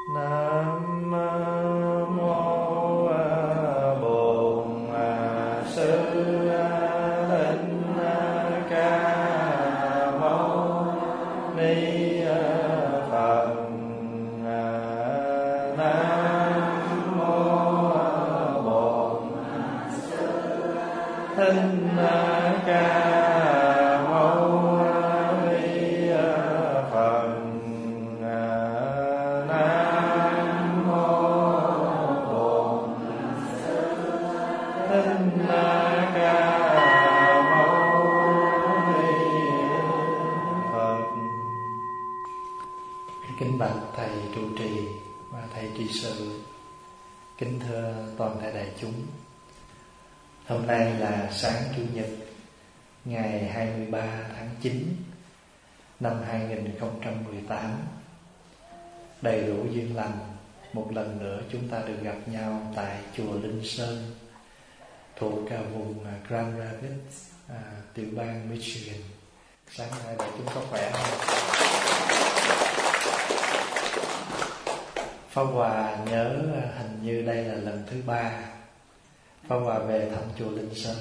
Nam mô Bổn Sư Thích Ca Mâu Ni Phật. Nam mô Bổn Sư Thích Ca Mâu Ni Phật. Nam mô Bổn Sư Thích Ca Mâu Ni Phật. Kính bạch thầy trụ trì và thầy trị sự, kính thưa toàn thể đại chúng. Hôm nay là sáng Chủ nhật ngày 23 tháng 9 năm 2018. Đầy đủ duyên lành, một lần nữa chúng ta được gặp nhau tại chùa Linh Sơn thuộc vùng Grand Rapids, tiểu bang Michigan. Sáng nay đại chúng có khỏe không? Pháp Hòa nhớ hình như đây là lần thứ 3 Pháp Hòa về thăm chùa Linh Sơn.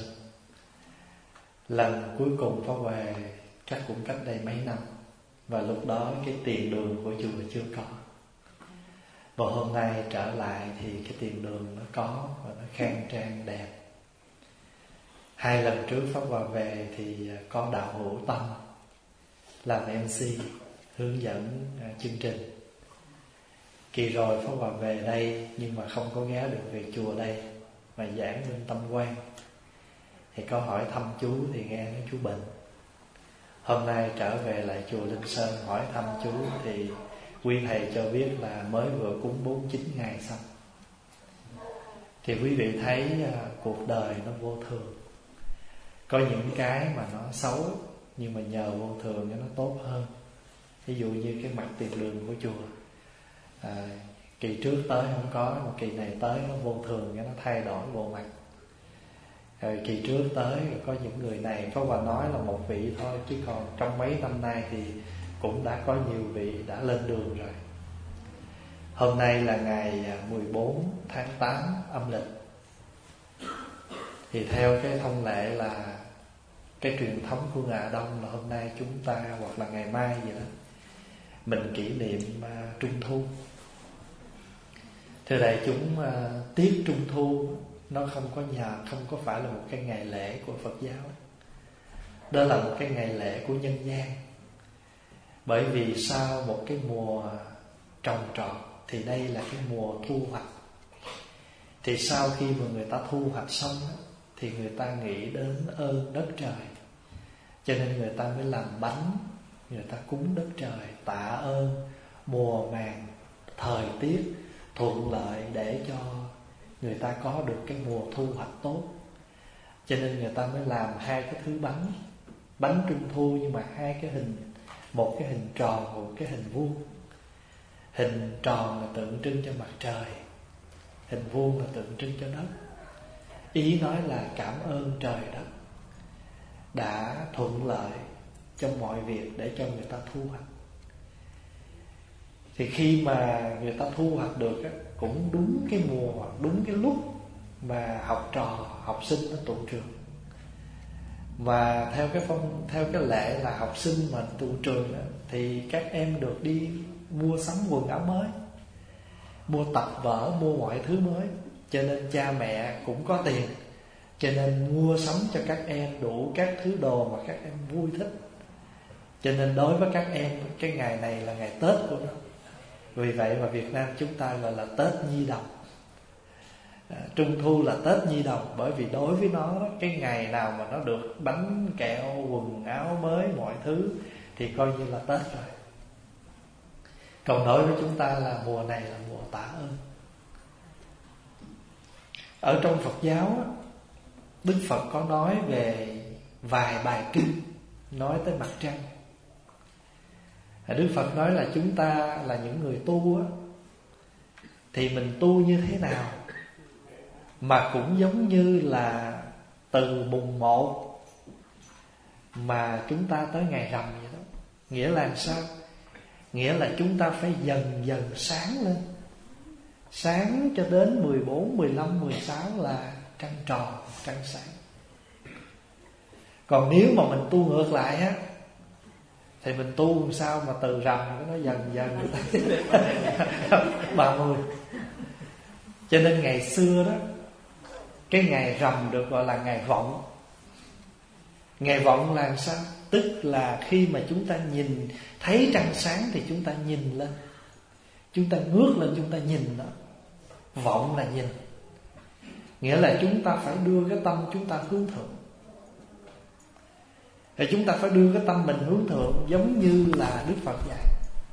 Lần cuối cùng Pháp Hòa chắc cũng cách đây mấy năm, và lúc đó cái tiền đường của chùa chưa có. Và hôm nay trở lại thì cái tiền đường nó có và nó khang trang đẹp. 2 lần trước Pháp Hòa về thì có đạo hữu Tâm làm MC hướng dẫn chương trình. Kỳ rồi Pháp Hòa về đây nhưng mà không có ghé được về chùa đây, mà giảng bên Tâm Quan. Thì có hỏi thăm chú thì nghe nói chú bệnh. Hôm nay trở về lại chùa Linh Sơn hỏi thăm chú thì quý thầy cho biết là mới vừa cúng 49 ngày xong. Thì quý vị thấy cuộc đời nó vô thường. Có những cái mà nó xấu, nhưng mà nhờ vô thường cho nó tốt hơn. Ví dụ như cái mặt tiền đường của chùa, kỳ trước tới không có, mà kỳ này tới nó vô thường cho nó thay đổi bộ mặt. Kỳ trước tới có những người này Pháp Hòa nói là một vị thôi, chứ còn trong mấy năm nay thì cũng đã có nhiều vị đã lên đường rồi. Hôm nay là ngày 14 tháng 8 âm lịch. Thì theo cái thông lệ là cái truyền thống của người Hà Đông là hôm nay chúng ta, hoặc là ngày mai vậy đó, mình kỷ niệm Trung Thu. Thưa đại chúng, tiết Trung Thu nó không có phải là một cái ngày lễ của Phật giáo. Đó là một cái ngày lễ của nhân gian. Bởi vì sau một cái mùa trồng trọt thì đây là cái mùa thu hoạch. Thì sau khi mà người ta thu hoạch xong thì người ta nghĩ đến ơn đất trời, cho nên người ta mới làm bánh, người ta cúng đất trời, tạ ơn mùa màng, thời tiết thuận lợi để cho người ta có được cái mùa thu hoạch tốt. Cho nên người ta mới làm 2 cái thứ bánh Trung Thu, nhưng mà 2 cái hình, một cái hình tròn, một cái hình vuông. Hình tròn là tượng trưng cho mặt trời, hình vuông là tượng trưng cho đất. Ý nói là cảm ơn trời đất đã thuận lợi trong mọi việc để cho người ta thu hoạch. Thì khi mà người ta thu hoạch được cũng đúng cái mùa, đúng cái lúc mà học trò, học sinh nó tụ trường. Và theo cái lệ là học sinh mà tụ trường đó, thì các em được đi mua sắm quần áo mới, mua tập vở, mua mọi thứ mới. Cho nên cha mẹ cũng có tiền, cho nên mua sắm cho các em đủ các thứ đồ mà các em vui thích. Cho nên đối với các em, cái ngày này là ngày Tết của nó. Vì vậy mà Việt Nam chúng ta gọi là Tết Nhi Đồng. Trung Thu là Tết Nhi Đồng, bởi vì đối với nó, cái ngày nào mà nó được bánh kẹo, quần áo mới, mọi thứ thì coi như là Tết rồi. Còn đối với chúng ta là mùa này là mùa tạ ơn. Ở trong Phật giáo, Đức Phật có nói về vài bài kinh nói tới mặt trăng. Đức Phật nói là chúng ta là những người tu á, thì mình tu như thế nào mà cũng giống như là từ mùng 1 mà chúng ta tới ngày rằm vậy đó. Nghĩa là sao? Nghĩa là chúng ta phải dần dần sáng lên. Sáng cho đến 14, 15, 16 là trăng tròn, trăng sáng. Còn nếu mà mình tu ngược lại á, thì mình tu làm sao mà từ rằm nó dần dần 30. Cho nên ngày xưa đó, cái ngày rằm được gọi là ngày vọng. Ngày vọng là sao? Tức là khi mà chúng ta nhìn thấy trăng sáng thì chúng ta nhìn lên, chúng ta ngước lên, chúng ta nhìn đó. Vọng là nhìn. Nghĩa là chúng ta phải đưa cái tâm chúng ta hướng thượng. Thì chúng ta phải đưa cái tâm mình hướng thượng, giống như là Đức Phật dạy.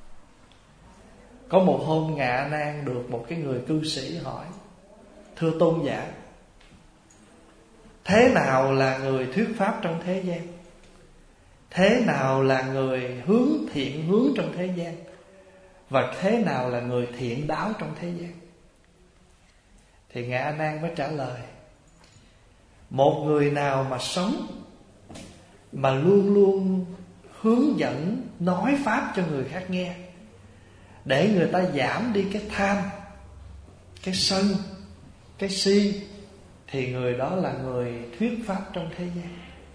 Có một hôm Ngài A Nan được một cái người cư sĩ hỏi: thưa tôn giả, thế nào là người thuyết pháp trong thế gian? Thế nào là người hướng thiện hướng trong thế gian? Và thế nào là người thiện đáo trong thế gian? Thì Ngài A Nan mới trả lời: một người nào mà sống mà luôn luôn hướng dẫn nói pháp cho người khác nghe, để người ta giảm đi cái tham, cái sân, cái si, thì người đó là người thuyết pháp trong thế gian.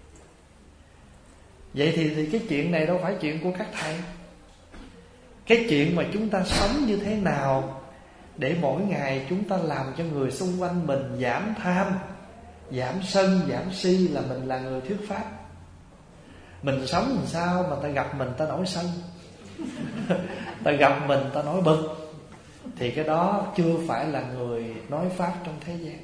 Vậy thì cái chuyện này đâu phải chuyện của các thầy. Cái chuyện mà chúng ta sống như thế nào để mỗi ngày chúng ta làm cho người xung quanh mình giảm tham, giảm sân, giảm si, là mình là người thuyết pháp. Mình sống làm sao mà ta gặp mình ta nổi sân, ta gặp mình ta nổi bực, thì cái đó chưa phải là người nói pháp trong thế gian.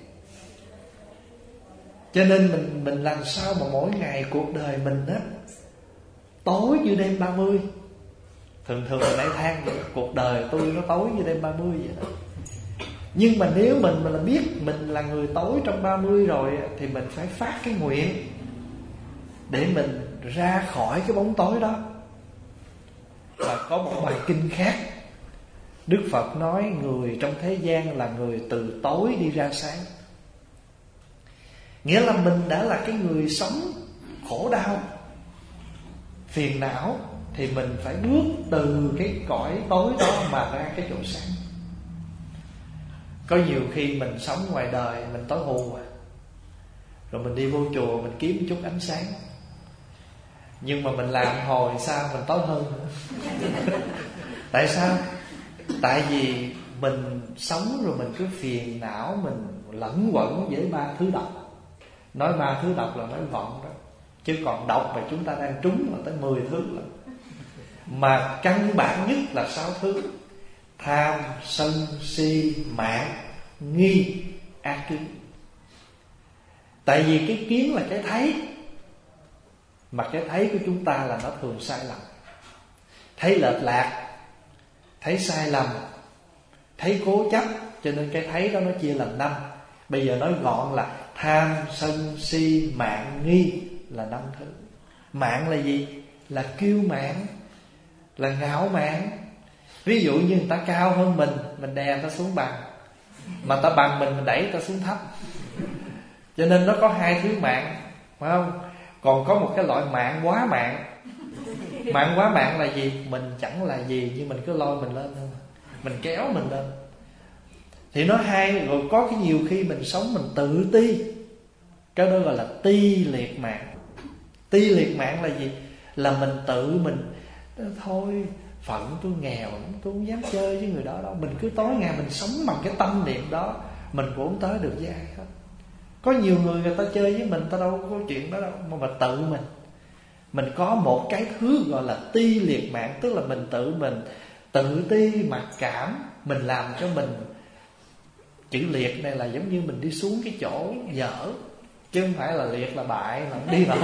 Cho nên mình làm sao mà mỗi ngày cuộc đời mình á tối như đêm 30. Thường mình hay than vậy, cuộc đời tôi nó tối như đêm 30 vậy đó. Nhưng mà nếu mình là biết mình là người tối trong 30 rồi, thì mình phải phát cái nguyện để mình ra khỏi cái bóng tối đó. Và có một bài kinh khác, Đức Phật nói người trong thế gian là người từ tối đi ra sáng. Nghĩa là mình đã là cái người sống khổ đau, phiền não, thì mình phải bước từ cái cõi tối đó mà ra cái chỗ sáng. Có nhiều khi mình sống ngoài đời mình tối hù rồi mình đi vô chùa mình kiếm chút ánh sáng, nhưng mà mình làm hồi sao mình tối hơn nữa. Tại sao? Tại vì mình sống rồi mình cứ phiền não, mình lẫn quẩn với 3 thứ độc. Nói 3 thứ độc là nói vọng đó, chứ còn độc mà chúng ta đang trúng là tới 10 thứ lận. Mà căn bản nhất là 6 thứ: tham, sân, si, mạn, nghi, ác kiến. Tại vì cái kiến là cái thấy, mà cái thấy của chúng ta là nó thường sai lầm. Thấy lệch lạc, thấy sai lầm, thấy cố chấp, cho nên cái thấy đó nó chia làm 5. Bây giờ nói gọn là tham, sân, si, mạn, nghi là 5 thứ. Mạn là gì? Là kiêu mạn, là ngạo mạn. Ví dụ như người ta cao hơn mình đè người ta xuống bằng, mà ta bằng mình đẩy người ta xuống thấp. Cho nên nó có 2 thứ mạn, phải không? Còn có một cái loại mạn quá mạn. Mạn quá mạn là gì? Mình chẳng là gì, nhưng mình cứ lôi mình lên thôi, mình kéo mình lên. Thì nó hay. Rồi có cái nhiều khi mình sống mình tự ti, cái đó gọi là ti liệt mạng. Ti liệt mạng là gì? Là mình tự mình thôi, phận tôi nghèo, tôi không dám chơi với người đó đâu. Mình cứ tối ngày mình sống bằng cái tâm niệm đó, mình cũng không tới được với ai hết. Có nhiều người ta chơi với mình, ta đâu có chuyện đó đâu. Mà tự mình có một cái thứ gọi là ti liệt mạng. Tức là mình tự ti, mặc cảm. Mình làm cho mình, chữ liệt này là giống như mình đi xuống cái chỗ dở, chứ không phải là liệt là bại, là không đi nổi.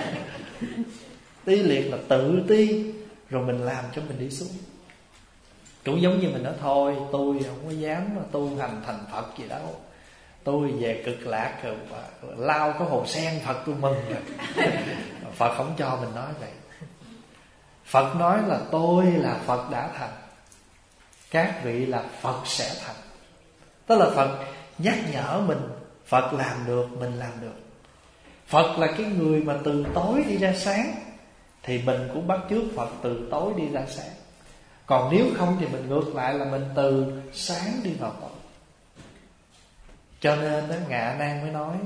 Ti liệt là tự ti, rồi mình làm cho mình đi xuống. Cũng giống như mình nói thôi, tôi không có dám tu hành thành Phật gì đâu, tôi về cực lạc rồi lao cái hồ sen Phật tôi mừng rồi. Phật không cho mình nói vậy. Phật nói là tôi là Phật đã thành, các vị là Phật sẽ thành. Tức là Phật nhắc nhở mình, Phật làm được, mình làm được. Phật là cái người mà từ tối đi ra sáng, thì mình cũng bắt chước Phật từ tối đi ra sáng. Còn nếu không thì mình ngược lại là mình từ sáng đi vào tối. Cho nên đó, Ngạ Nan mới nói,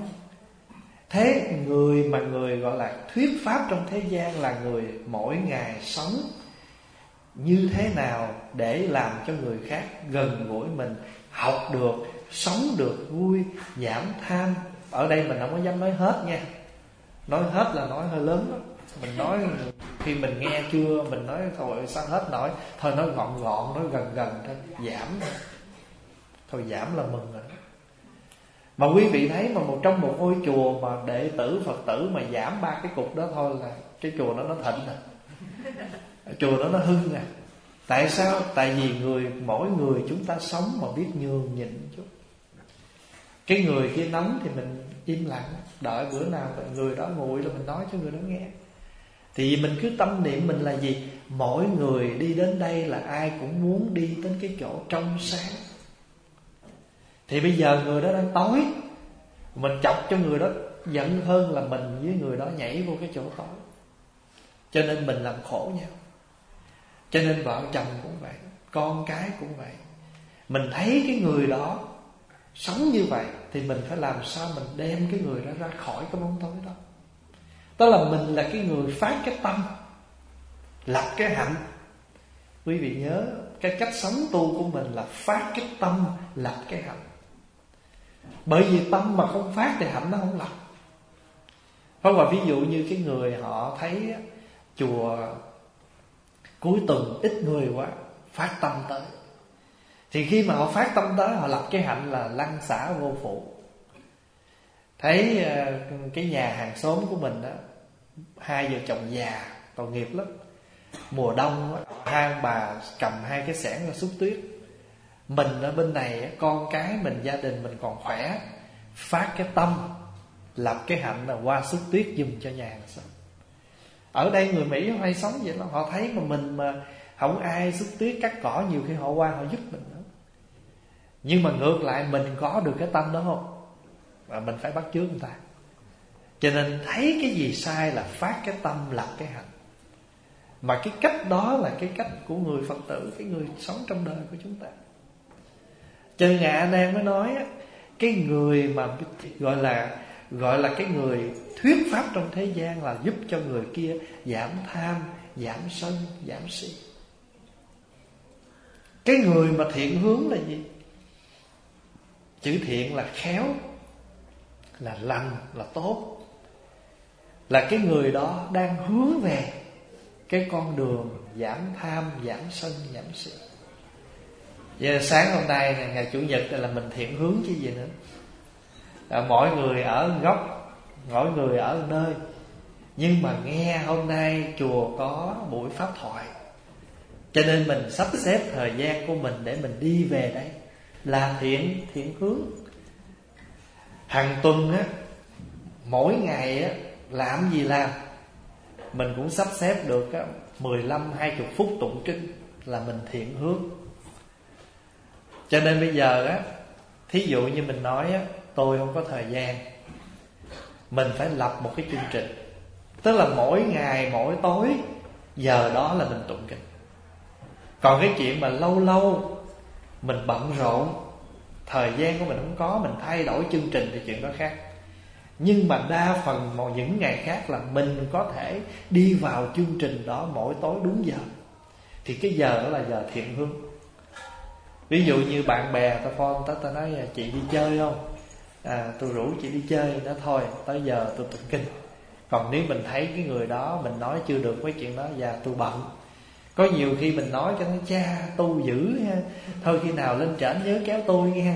thế người mà người gọi là thuyết pháp trong thế gian là người mỗi ngày sống như thế nào để làm cho người khác gần gũi mình, học được, sống được vui, giảm tham. Ở đây mình không có dám nói hết nha. Nói hết là nói hơi lớn đó. Mình nói khi mình nghe chưa, mình nói thôi sao hết nổi. Thôi nói gọn gọn, nói gần gần thôi, giảm thôi, giảm là mừng rồi. Mà quý vị thấy mà trong một ngôi chùa mà đệ tử Phật tử mà giảm 3 cái cục đó thôi là cái chùa đó nó thịnh à, chùa đó nó hưng à. Tại sao? Tại vì mỗi người chúng ta sống mà biết nhường nhịn chút. Cái người kia nóng thì mình im lặng, đợi bữa nào người đó nguội rồi mình nói cho người đó nghe. Thì mình cứ tâm niệm mình là gì? Mỗi người đi đến đây là ai cũng muốn đi đến cái chỗ trong sáng. Thì bây giờ người đó đang tối, mình chọc cho người đó giận hơn là mình với người đó nhảy vô cái chỗ tối. Cho nên mình làm khổ nhau. Cho nên vợ chồng cũng vậy, con cái cũng vậy. Mình thấy cái người đó sống như vậy thì mình phải làm sao mình đem cái người đó ra khỏi cái bóng tối đó. Đó là mình là cái người phát cái tâm, lập cái hạnh. Quý vị nhớ, cái cách sống tu của mình là phát cái tâm, lập cái hạnh. Bởi vì tâm mà không phát thì hạnh nó không lập. Hoặc là ví dụ như cái người họ thấy chùa cuối tuần ít người quá, phát tâm tới. Thì khi mà họ phát tâm tới, họ lập cái hạnh là lăng xả vô phụ. Thấy cái nhà hàng xóm của mình đó, hai vợ chồng già tội nghiệp lắm. Mùa đông đó, hai ông bà cầm hai cái xẻng ra xúc tuyết. Mình ở bên này, con cái mình, gia đình mình còn khỏe, phát cái tâm, lập cái hạnh là qua xúc tuyết giùm cho nhà hàng xóm. Ở đây người Mỹ hay sống vậy lắm. Họ thấy mà mình mà không ai xúc tuyết cắt cỏ, nhiều khi họ qua họ giúp mình nữa. Nhưng mà ngược lại mình có được cái tâm đó không? Và mình phải bắt chước người ta. Cho nên thấy cái gì sai là phát cái tâm, lập cái hạnh. Mà cái cách đó là cái cách của người Phật tử, cái người sống trong đời của chúng ta. Cho nên Ngài A Nan mới nói cái người mà gọi là cái người thuyết pháp trong thế gian là giúp cho người kia giảm tham, giảm sân, giảm si. Cái người mà thiện hướng là gì? Chữ thiện là khéo, là lành, là tốt. Là cái người đó đang hướng về cái con đường giảm tham, giảm sân, giảm si. Giờ sáng hôm nay ngày Chủ nhật là mình thiện hướng chứ gì nữa. Mỗi người ở góc, mỗi người ở nơi. Nhưng mà nghe hôm nay chùa có buổi pháp thoại, cho nên mình sắp xếp thời gian của mình để mình đi về đây là thiện hướng. Hàng tuần á, mỗi ngày á, làm gì làm, mình cũng sắp xếp được 15-20 phút tụng kinh là mình thiện hướng. Cho nên bây giờ á, thí dụ như mình nói á, tôi không có thời gian, mình phải lập một cái chương trình. Tức là mỗi ngày, mỗi tối giờ đó là mình tụng kinh. Còn cái chuyện mà lâu lâu mình bận rộn, thời gian của mình không có, mình thay đổi chương trình thì chuyện đó khác. Nhưng mà đa phần những ngày khác là mình có thể đi vào chương trình đó mỗi tối đúng giờ. Thì cái giờ đó là giờ thiện hướng. Ví dụ như bạn bè ta phone ta nói chị đi chơi không? Tôi rủ chị đi chơi đó thôi, tới giờ tôi tụng kinh. Còn nếu mình thấy cái người đó mình nói chưa được với chuyện đó, dạ tôi bận. Có nhiều khi mình nói cho nó cha tu dữ ha, thôi khi nào lên trển nhớ kéo tôi nghe.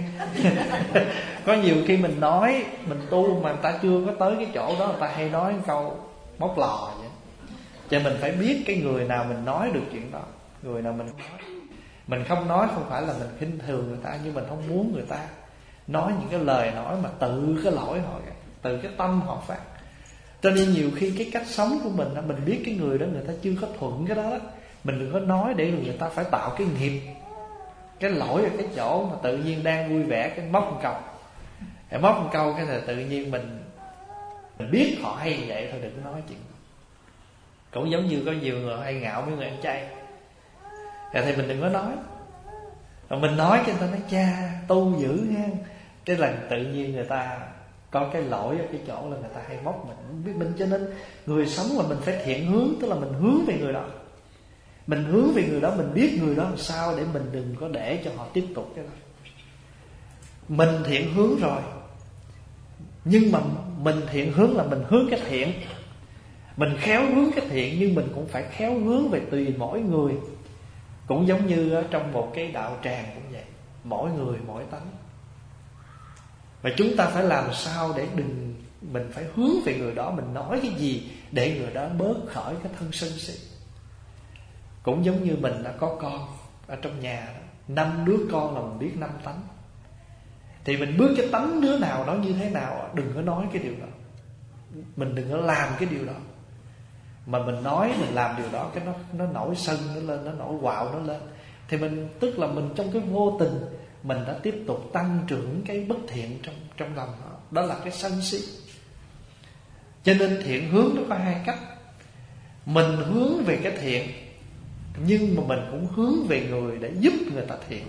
Có nhiều khi mình nói mình tu mà người ta chưa có tới cái chỗ đó, người ta hay nói câu móc lò vậy. Cho mình phải biết cái người nào mình nói được chuyện đó, người nào mình không nói. Mình không nói không phải là mình khinh thường người ta, nhưng mình không muốn người ta nói những cái lời nói mà tự cái lỗi họ, từ cái tâm họ phát. Cho nên nhiều khi cái cách sống của mình biết cái người đó người ta chưa có thuận cái đó, mình đừng có nói để người ta phải tạo cái nghiệp, cái lỗi ở cái chỗ mà tự nhiên đang vui vẻ cái móc một câu. Móc một câu cái là tự nhiên mình biết họ hay vậy thôi, đừng có nói chuyện. Cũng giống như có nhiều người hay ngạo với người ăn chay. thì mình đừng có nói. Rồi mình nói cho người ta nói cha tu dữ ha. Cái lần tự nhiên người ta có cái lỗi ở cái chỗ là người ta hay móc mình, không biết mình. Cho nên người sống là mình phải thiện hướng, tức là mình hướng về người đó. Mình hướng về người đó, mình biết người đó làm sao để mình đừng có để cho họ tiếp tục cái đó. Mình thiện hướng rồi, nhưng mà mình thiện hướng là mình hướng cái thiện, mình khéo hướng cái thiện, nhưng mình cũng phải khéo hướng về tùy mỗi người. Cũng giống như trong một cái đạo tràng cũng vậy, mỗi người mỗi tánh. Và chúng ta phải làm sao để đừng, mình phải hướng về người đó, mình nói cái gì để người đó bớt khỏi cái thân sân si. Cũng giống như mình đã có con ở trong nhà đó, 5 đứa con là mình biết 5 tánh. Thì mình bước cái tánh đứa nào nó như thế nào, đừng có nói cái điều đó. Mình đừng có làm cái điều đó. Mà mình nói, mình làm điều đó, cái nó nổi sân nó lên, nó nổi quạo nó lên. Thì mình, tức là mình trong cái vô tình mình đã tiếp tục tăng trưởng cái bất thiện trong lòng đó. Đó là cái sân si. Cho nên thiện hướng nó có hai cách. Mình hướng về cái thiện, nhưng mà mình cũng hướng về người để giúp người ta thiện.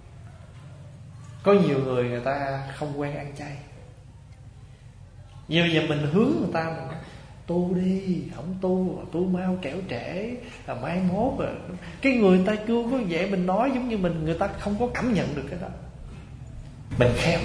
Có nhiều người ta không quen ăn chay, nhưng giờ mình hướng người ta, mình nói tu đi, không tu mau kẻo trễ là mai mốt rồi. Cái người ta chưa có vậy, mình nói giống như mình, người ta không có cảm nhận được cái đó. Mình khéo,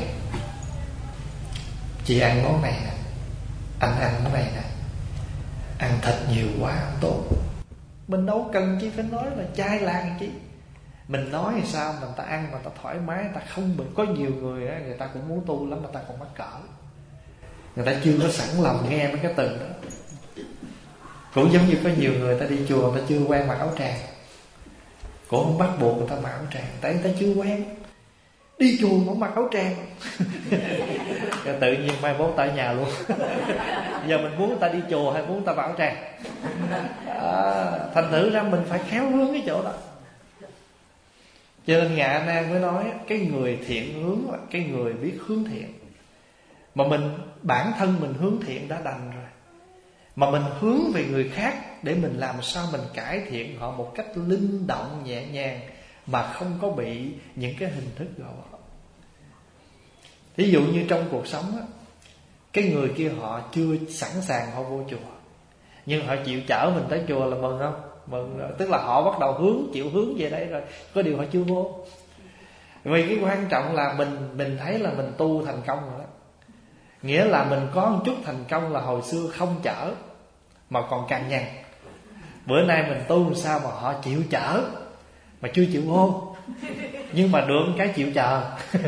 chị ăn món này nè, anh ăn món này nè, ăn thịt nhiều quá không tốt. Mình đâu cần chi phải nói là chay làng chi. Mình nói thì sao mình ta ăn mà ta thoải mái, ta không bị. Có nhiều người đó, người ta cũng muốn tu lắm mà ta còn mắc cỡ, người ta chưa có sẵn lòng nghe mấy cái từ đó. Cũng giống như có nhiều người ta đi chùa, người ta chưa quen mặc áo tràng, cũng không bắt buộc người ta mặc áo tràng, tại người ta chưa quen. Đi chùa mà không mặc áo tràng rồi tự nhiên mai mốt ta ở nhà luôn. Giờ mình muốn người ta đi chùa hay muốn người ta mặc áo tràng? Thành thử ra mình phải khéo hướng cái chỗ đó. Cho nên Ngài A Nan mới nói cái người thiện hướng là cái người biết hướng thiện. Mà mình, bản thân mình hướng thiện đã đành rồi, mà mình hướng về người khác để mình làm sao mình cải thiện họ một cách linh động nhẹ nhàng, mà không có bị những cái hình thức gò bó. Ví dụ như trong cuộc sống á, cái người kia họ chưa sẵn sàng họ vô chùa, nhưng họ chịu chở mình tới chùa là mừng không? Mừng rồi. Tức là họ bắt đầu chịu hướng về đây rồi. Có điều họ chưa vô. Vì cái quan trọng là mình thấy là mình tu thành công rồi đó. Nghĩa là mình có một chút thành công là hồi xưa không chở mà còn càng nhằn. Bữa nay mình tu làm sao mà họ chịu chở mà chưa chịu vô, nhưng mà được cái chịu chờ.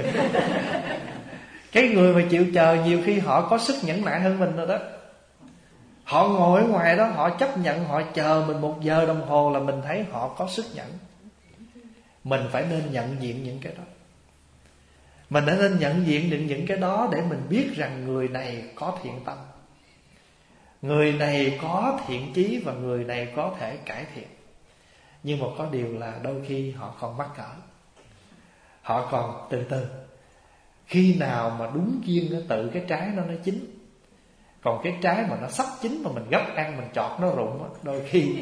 Cái người mà chịu chờ nhiều khi họ có sức nhẫn nại hơn mình rồi đó. Họ ngồi ở ngoài đó, họ chấp nhận, họ chờ mình 1 giờ đồng hồ là mình thấy họ có sức nhẫn. Mình phải nên nhận diện những cái đó. Mình đã nên nhận diện được những cái đó để mình biết rằng người này có thiện tâm, người này có thiện chí, và người này có thể cải thiện. Nhưng mà có điều là đôi khi họ còn mắc cỡ, họ còn từ từ. Khi nào mà đúng duyên tự cái trái nó chín. Còn cái trái mà nó sắp chín mà mình gấp ăn, mình chọt nó rụng, đôi khi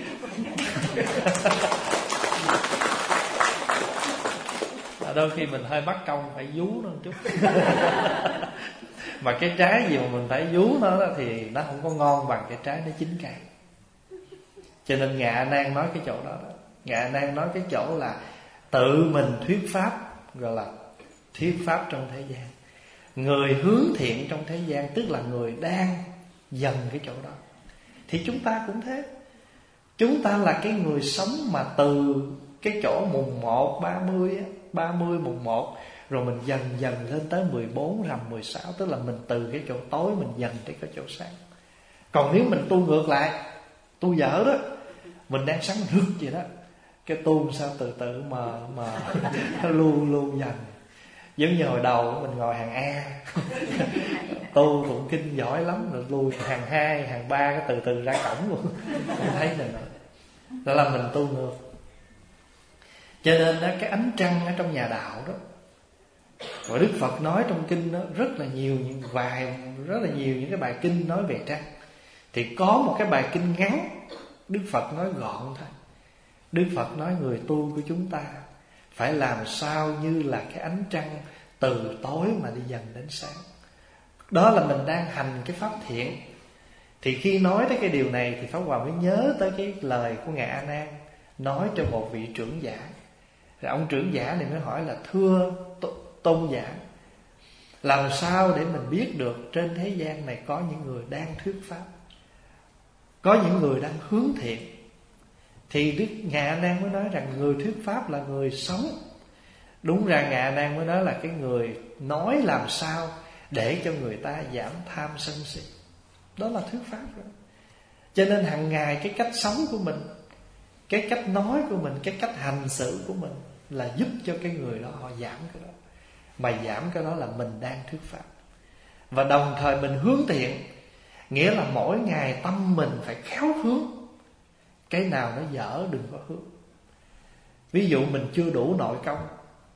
đôi khi mình hơi mắc công phải vú nó một chút. Mà cái trái gì mà mình phải vú nó đó, thì nó không có ngon bằng cái trái nó chín cay. Cho nên Ngài A Nan nói cái chỗ đó, Ngài A Nan nói cái chỗ là tự mình thuyết pháp, gọi là thuyết pháp trong thế gian. Người hướng thiện trong thế gian, tức là người đang dần cái chỗ đó. Thì chúng ta cũng thế. Chúng ta là cái người sống mà từ cái chỗ mùng 1, 30 á, 30 mùng 1, rồi mình dần dần lên tới 14 rằm 16. Tức là mình từ cái chỗ tối mình dần tới cái chỗ sáng. Còn nếu mình tu ngược lại, tu dở đó, mình đang sáng rực vậy đó, cái tu sao từ từ mà nó luôn dần. Giống như hồi đầu mình ngồi hàng A, tu tụng kinh giỏi lắm, rồi lui hàng 2, hàng 3, cái từ từ ra cổng luôn, không thấy nữa. Đó là mình tu ngược. Cho nên đó, cái ánh trăng ở trong nhà đạo đó, và Đức Phật nói trong kinh đó rất là nhiều những cái bài kinh nói về trăng. Thì có một cái bài kinh ngắn Đức Phật nói gọn thôi, Đức Phật nói người tu của chúng ta phải làm sao như là cái ánh trăng từ tối mà đi dần đến sáng. Đó là mình đang hành cái pháp thiện. Thì khi nói tới cái điều này thì Pháp Hòa mới nhớ tới cái lời của Ngài A Nan nói cho một vị trưởng giả. Rồi ông trưởng giả này mới hỏi là: thưa tôn giả, làm sao để mình biết được trên thế gian này có những người đang thuyết pháp, có những người đang hướng thiện? Thì Đức Ngài A Nan mới nói rằng người thuyết pháp là người sống. Đúng ra Ngài A Nan mới nói là cái người nói làm sao để cho người ta giảm tham sân si. Đó là thuyết pháp rồi. Cho nên hàng ngày cái cách sống của mình, cái cách nói của mình, cái cách hành xử của mình là giúp cho cái người đó họ giảm cái đó. Mà giảm cái đó là mình đang thuyết pháp. Và đồng thời mình hướng thiện, nghĩa là mỗi ngày tâm mình phải khéo hướng. Cái nào nó dở đừng có hướng. Ví dụ mình chưa đủ nội công,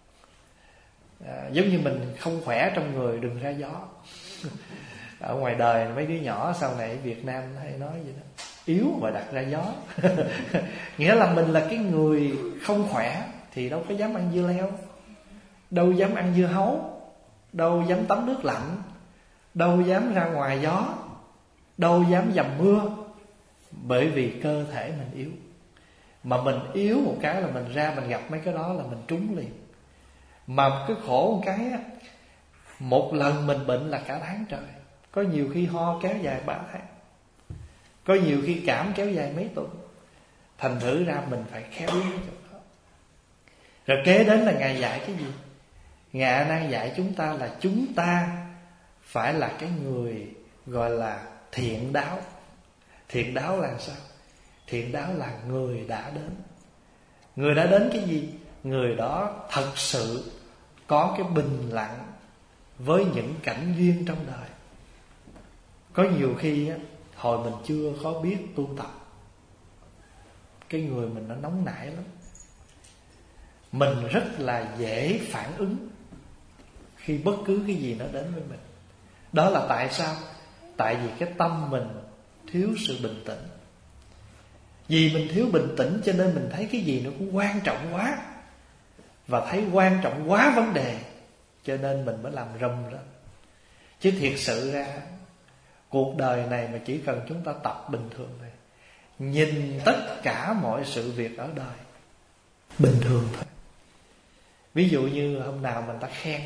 giống như mình không khỏe trong người đừng ra gió. Ở ngoài đời mấy đứa nhỏ sau này ở Việt Nam hay nói vậy đó: yếu mà đặt ra gió. Nghĩa là mình là cái người không khỏe thì đâu có dám ăn dưa leo, đâu dám ăn dưa hấu, đâu dám tắm nước lạnh, đâu dám ra ngoài gió, đâu dám dầm mưa. Bởi vì cơ thể mình yếu. Mà mình yếu một cái là mình ra mình gặp mấy cái đó là mình trúng liền. Mà cái khổ một cái á, một lần mình bệnh là cả tháng trời. Có nhiều khi ho kéo dài 3 tháng, có nhiều khi cảm kéo dài mấy tuần. Thành thử ra mình phải khéo cái chỗ đó. Rồi kế đến là Ngài dạy cái gì? Ngài A Nan dạy chúng ta là chúng ta phải là cái người gọi là thiện đáo. Thiện đáo là sao? Thiện đáo là người đã đến. Người đã đến cái gì? Người đó thật sự có cái bình lặng với những cảnh duyên trong đời. Có nhiều khi á, hồi mình chưa có biết tu tập, cái người mình nó nóng nảy lắm. Mình rất là dễ phản ứng khi bất cứ cái gì nó đến với mình. Đó là tại sao? Tại vì cái tâm mình thiếu sự bình tĩnh. Vì mình thiếu bình tĩnh cho nên mình thấy cái gì nó cũng quan trọng quá, và thấy quan trọng quá vấn đề, cho nên mình mới làm rầm lên. Chứ thiệt sự ra cuộc đời này mà chỉ cần chúng ta tập bình thường này, nhìn tất cả mọi sự việc ở đời bình thường thôi. Ví dụ như hôm nào mình ta khen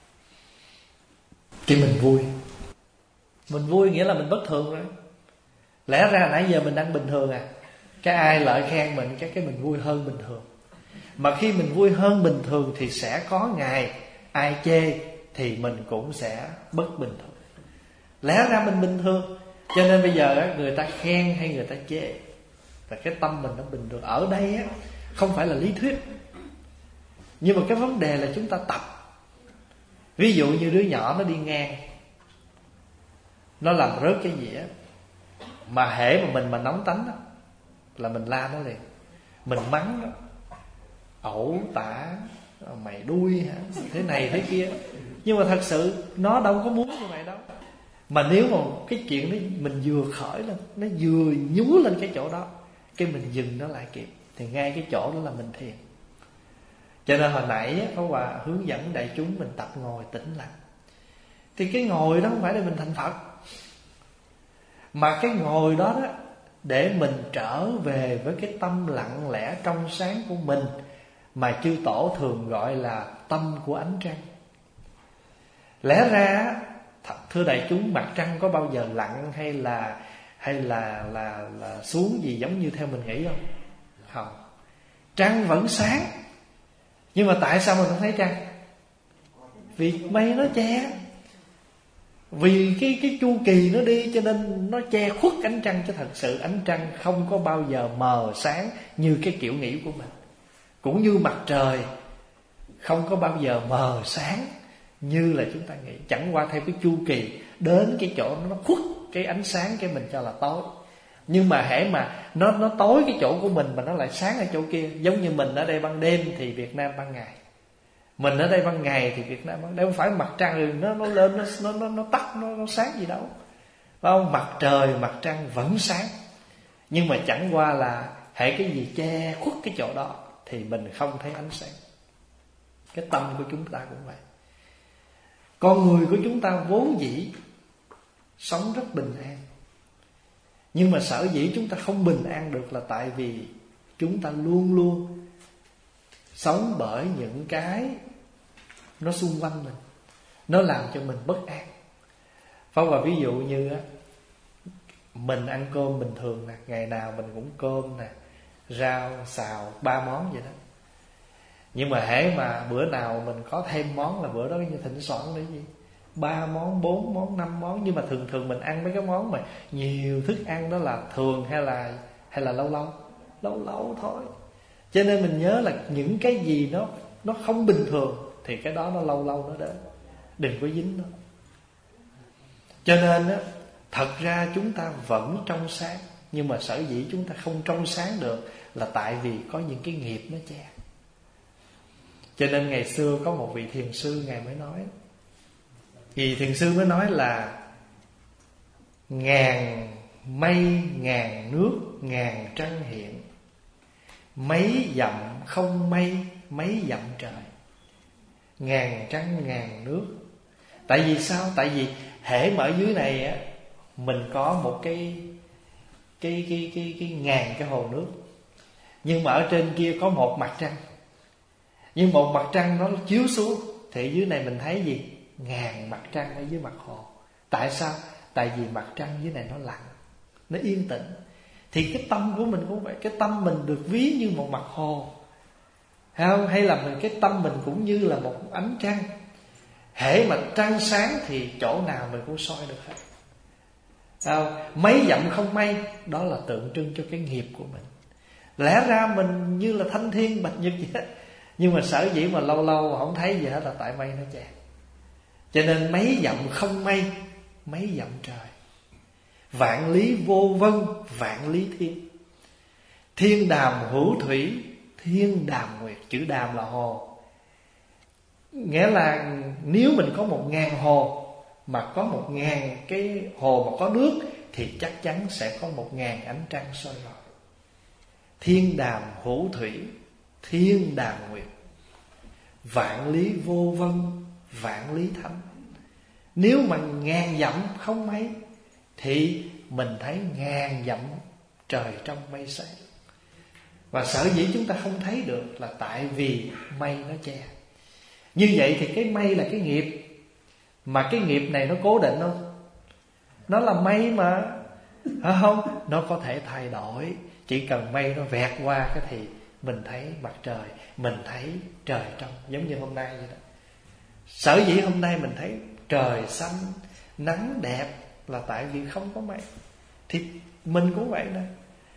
thì mình vui. Mình vui nghĩa là mình bất thường rồi. Lẽ ra nãy giờ mình đang bình thường à, cái ai lại khen mình cái mình vui hơn bình thường. Mà khi mình vui hơn bình thường thì sẽ có ngày ai chê thì mình cũng sẽ bất bình thường. Lẽ ra mình bình thường, cho nên bây giờ người ta khen hay người ta chê và cái tâm mình nó bình thường. Ở đây không phải là lý thuyết, nhưng mà cái vấn đề là chúng ta tập. Ví dụ như đứa nhỏ nó đi ngang, nó làm rớt cái gì á, mà hễ mà mình mà nóng tánh đó, là mình la nó liền, mình mắng nó: ẩu tả, mày đuôi hả, thế này thế kia. Nhưng mà thật sự nó đâu có muốn như vậy đâu. Mà nếu mà cái chuyện đó mình vừa khởi lên, nó vừa nhú lên cái chỗ đó, cái mình dừng nó lại kịp, thì ngay cái chỗ đó là mình thiền. Cho nên hồi nãy Pháp Hòa hướng dẫn đại chúng mình tập ngồi tĩnh lặng. Thì cái ngồi đó không phải để mình thành Phật, mà cái ngồi đó đó để mình trở về với cái tâm lặng lẽ trong sáng của mình, mà chư tổ thường gọi là tâm của ánh trăng. Lẽ ra thưa đại chúng, mặt trăng có bao giờ lặn hay là xuống gì giống như theo mình nghĩ không? Không. Trăng vẫn sáng. Nhưng mà tại sao mình không thấy trăng? Vì mây nó che. Vì cái chu kỳ nó đi cho nên nó che khuất ánh trăng. Chứ thật sự ánh trăng không có bao giờ mờ sáng như cái kiểu nghĩ của mình. Cũng như mặt trời không có bao giờ mờ sáng như là chúng ta nghĩ. Chẳng qua theo cái chu kỳ đến cái chỗ nó khuất cái ánh sáng, cái mình cho là tối. Nhưng mà hễ mà nó tối cái chỗ của mình mà nó lại sáng ở chỗ kia. Giống như mình ở đây ban đêm thì Việt Nam ban ngày, mình ở đây ban ngày thì Việt Nam ban đêm. Không phải mặt trăng rồi nó lên nó tắt nó sáng gì đâu, phải không? Mặt trời mặt trăng vẫn sáng, nhưng mà chẳng qua là hễ cái gì che khuất cái chỗ đó thì mình không thấy ánh sáng. Cái tâm của chúng ta cũng vậy. Con người của chúng ta vốn dĩ sống rất bình an, nhưng mà sở dĩ chúng ta không bình an được là tại vì chúng ta luôn luôn sống bởi những cái nó xung quanh mình, nó làm cho mình bất an. Phong và ví dụ như á, mình ăn cơm bình thường nè, ngày nào mình cũng cơm nè, rau, xào, 3 món vậy đó. Nhưng mà hễ mà bữa nào mình có thêm món là bữa đó như thịnh soạn nữa gì, 3 món, 4 món, 5 món. Nhưng mà thường thường mình ăn mấy cái món mà nhiều thức ăn đó là thường hay là lâu thôi. Cho nên mình nhớ là những cái gì nó không bình thường thì cái đó nó lâu nó đến. Đừng có dính nó. Cho nên á, thật ra chúng ta vẫn trong sáng, nhưng mà sở dĩ chúng ta không trong sáng được là tại vì có những cái nghiệp nó che. Cho nên ngày xưa có một vị thiền sư, ngài mới nói, thì thiền sư mới nói là ngàn mây ngàn nước ngàn trăng hiện, mấy dặm không mây mấy dặm trời. Ngàn trăng ngàn nước. Tại vì sao? Tại vì hễ mà ở dưới này á, mình có một cái ngàn cái hồ nước, nhưng mà ở trên kia có một mặt trăng. Nhưng một mặt trăng nó chiếu xuống thì dưới này mình thấy gì? Ngàn mặt trăng ở dưới mặt hồ. Tại sao? Tại vì mặt trăng dưới này nó lặng, nó yên tĩnh. Thì cái tâm của mình cũng vậy. Cái tâm mình được ví như một mặt hồ, hay là cái tâm mình cũng như là một ánh trăng. Hễ mà trăng sáng thì chỗ nào mình cũng soi được hết. Mấy dặm không mây, đó là tượng trưng cho cái nghiệp của mình. Lẽ ra mình như là thanh thiên bạch nhật vậy đó, nhưng mà sở dĩ mà lâu không thấy gì hết là tại mây nó che. Cho nên mấy dặm không mây mấy dặm trời. Vạn lý vô vân vạn lý thiên. Thiên đàm hữu thủy thiên đàm nguyệt. Chữ đàm là hồ. Nghĩa là nếu mình có 1000 hồ, mà có 1000 cái hồ mà có nước, thì chắc chắn sẽ có 1000 ánh trăng soi rọi. Thiên đàm hữu thủy thiên đàm nguyệt. Vạn lý vô vân vạn lý thánh. Nếu mà 1000 dặm không mây thì mình thấy 1000 dặm trời trong mây sáng. Và sở dĩ chúng ta không thấy được là tại vì mây nó che. Như vậy thì cái mây là cái nghiệp. Mà cái nghiệp này nó cố định không? Nó là mây mà, phải không? Nó có thể thay đổi. Chỉ cần mây nó vẹt qua cái thì mình thấy mặt trời, mình thấy trời trong. Giống như hôm nay vậy đó. Sở dĩ hôm nay mình thấy trời xanh, nắng đẹp là tại vì không có mây. Thì mình cũng vậy nè.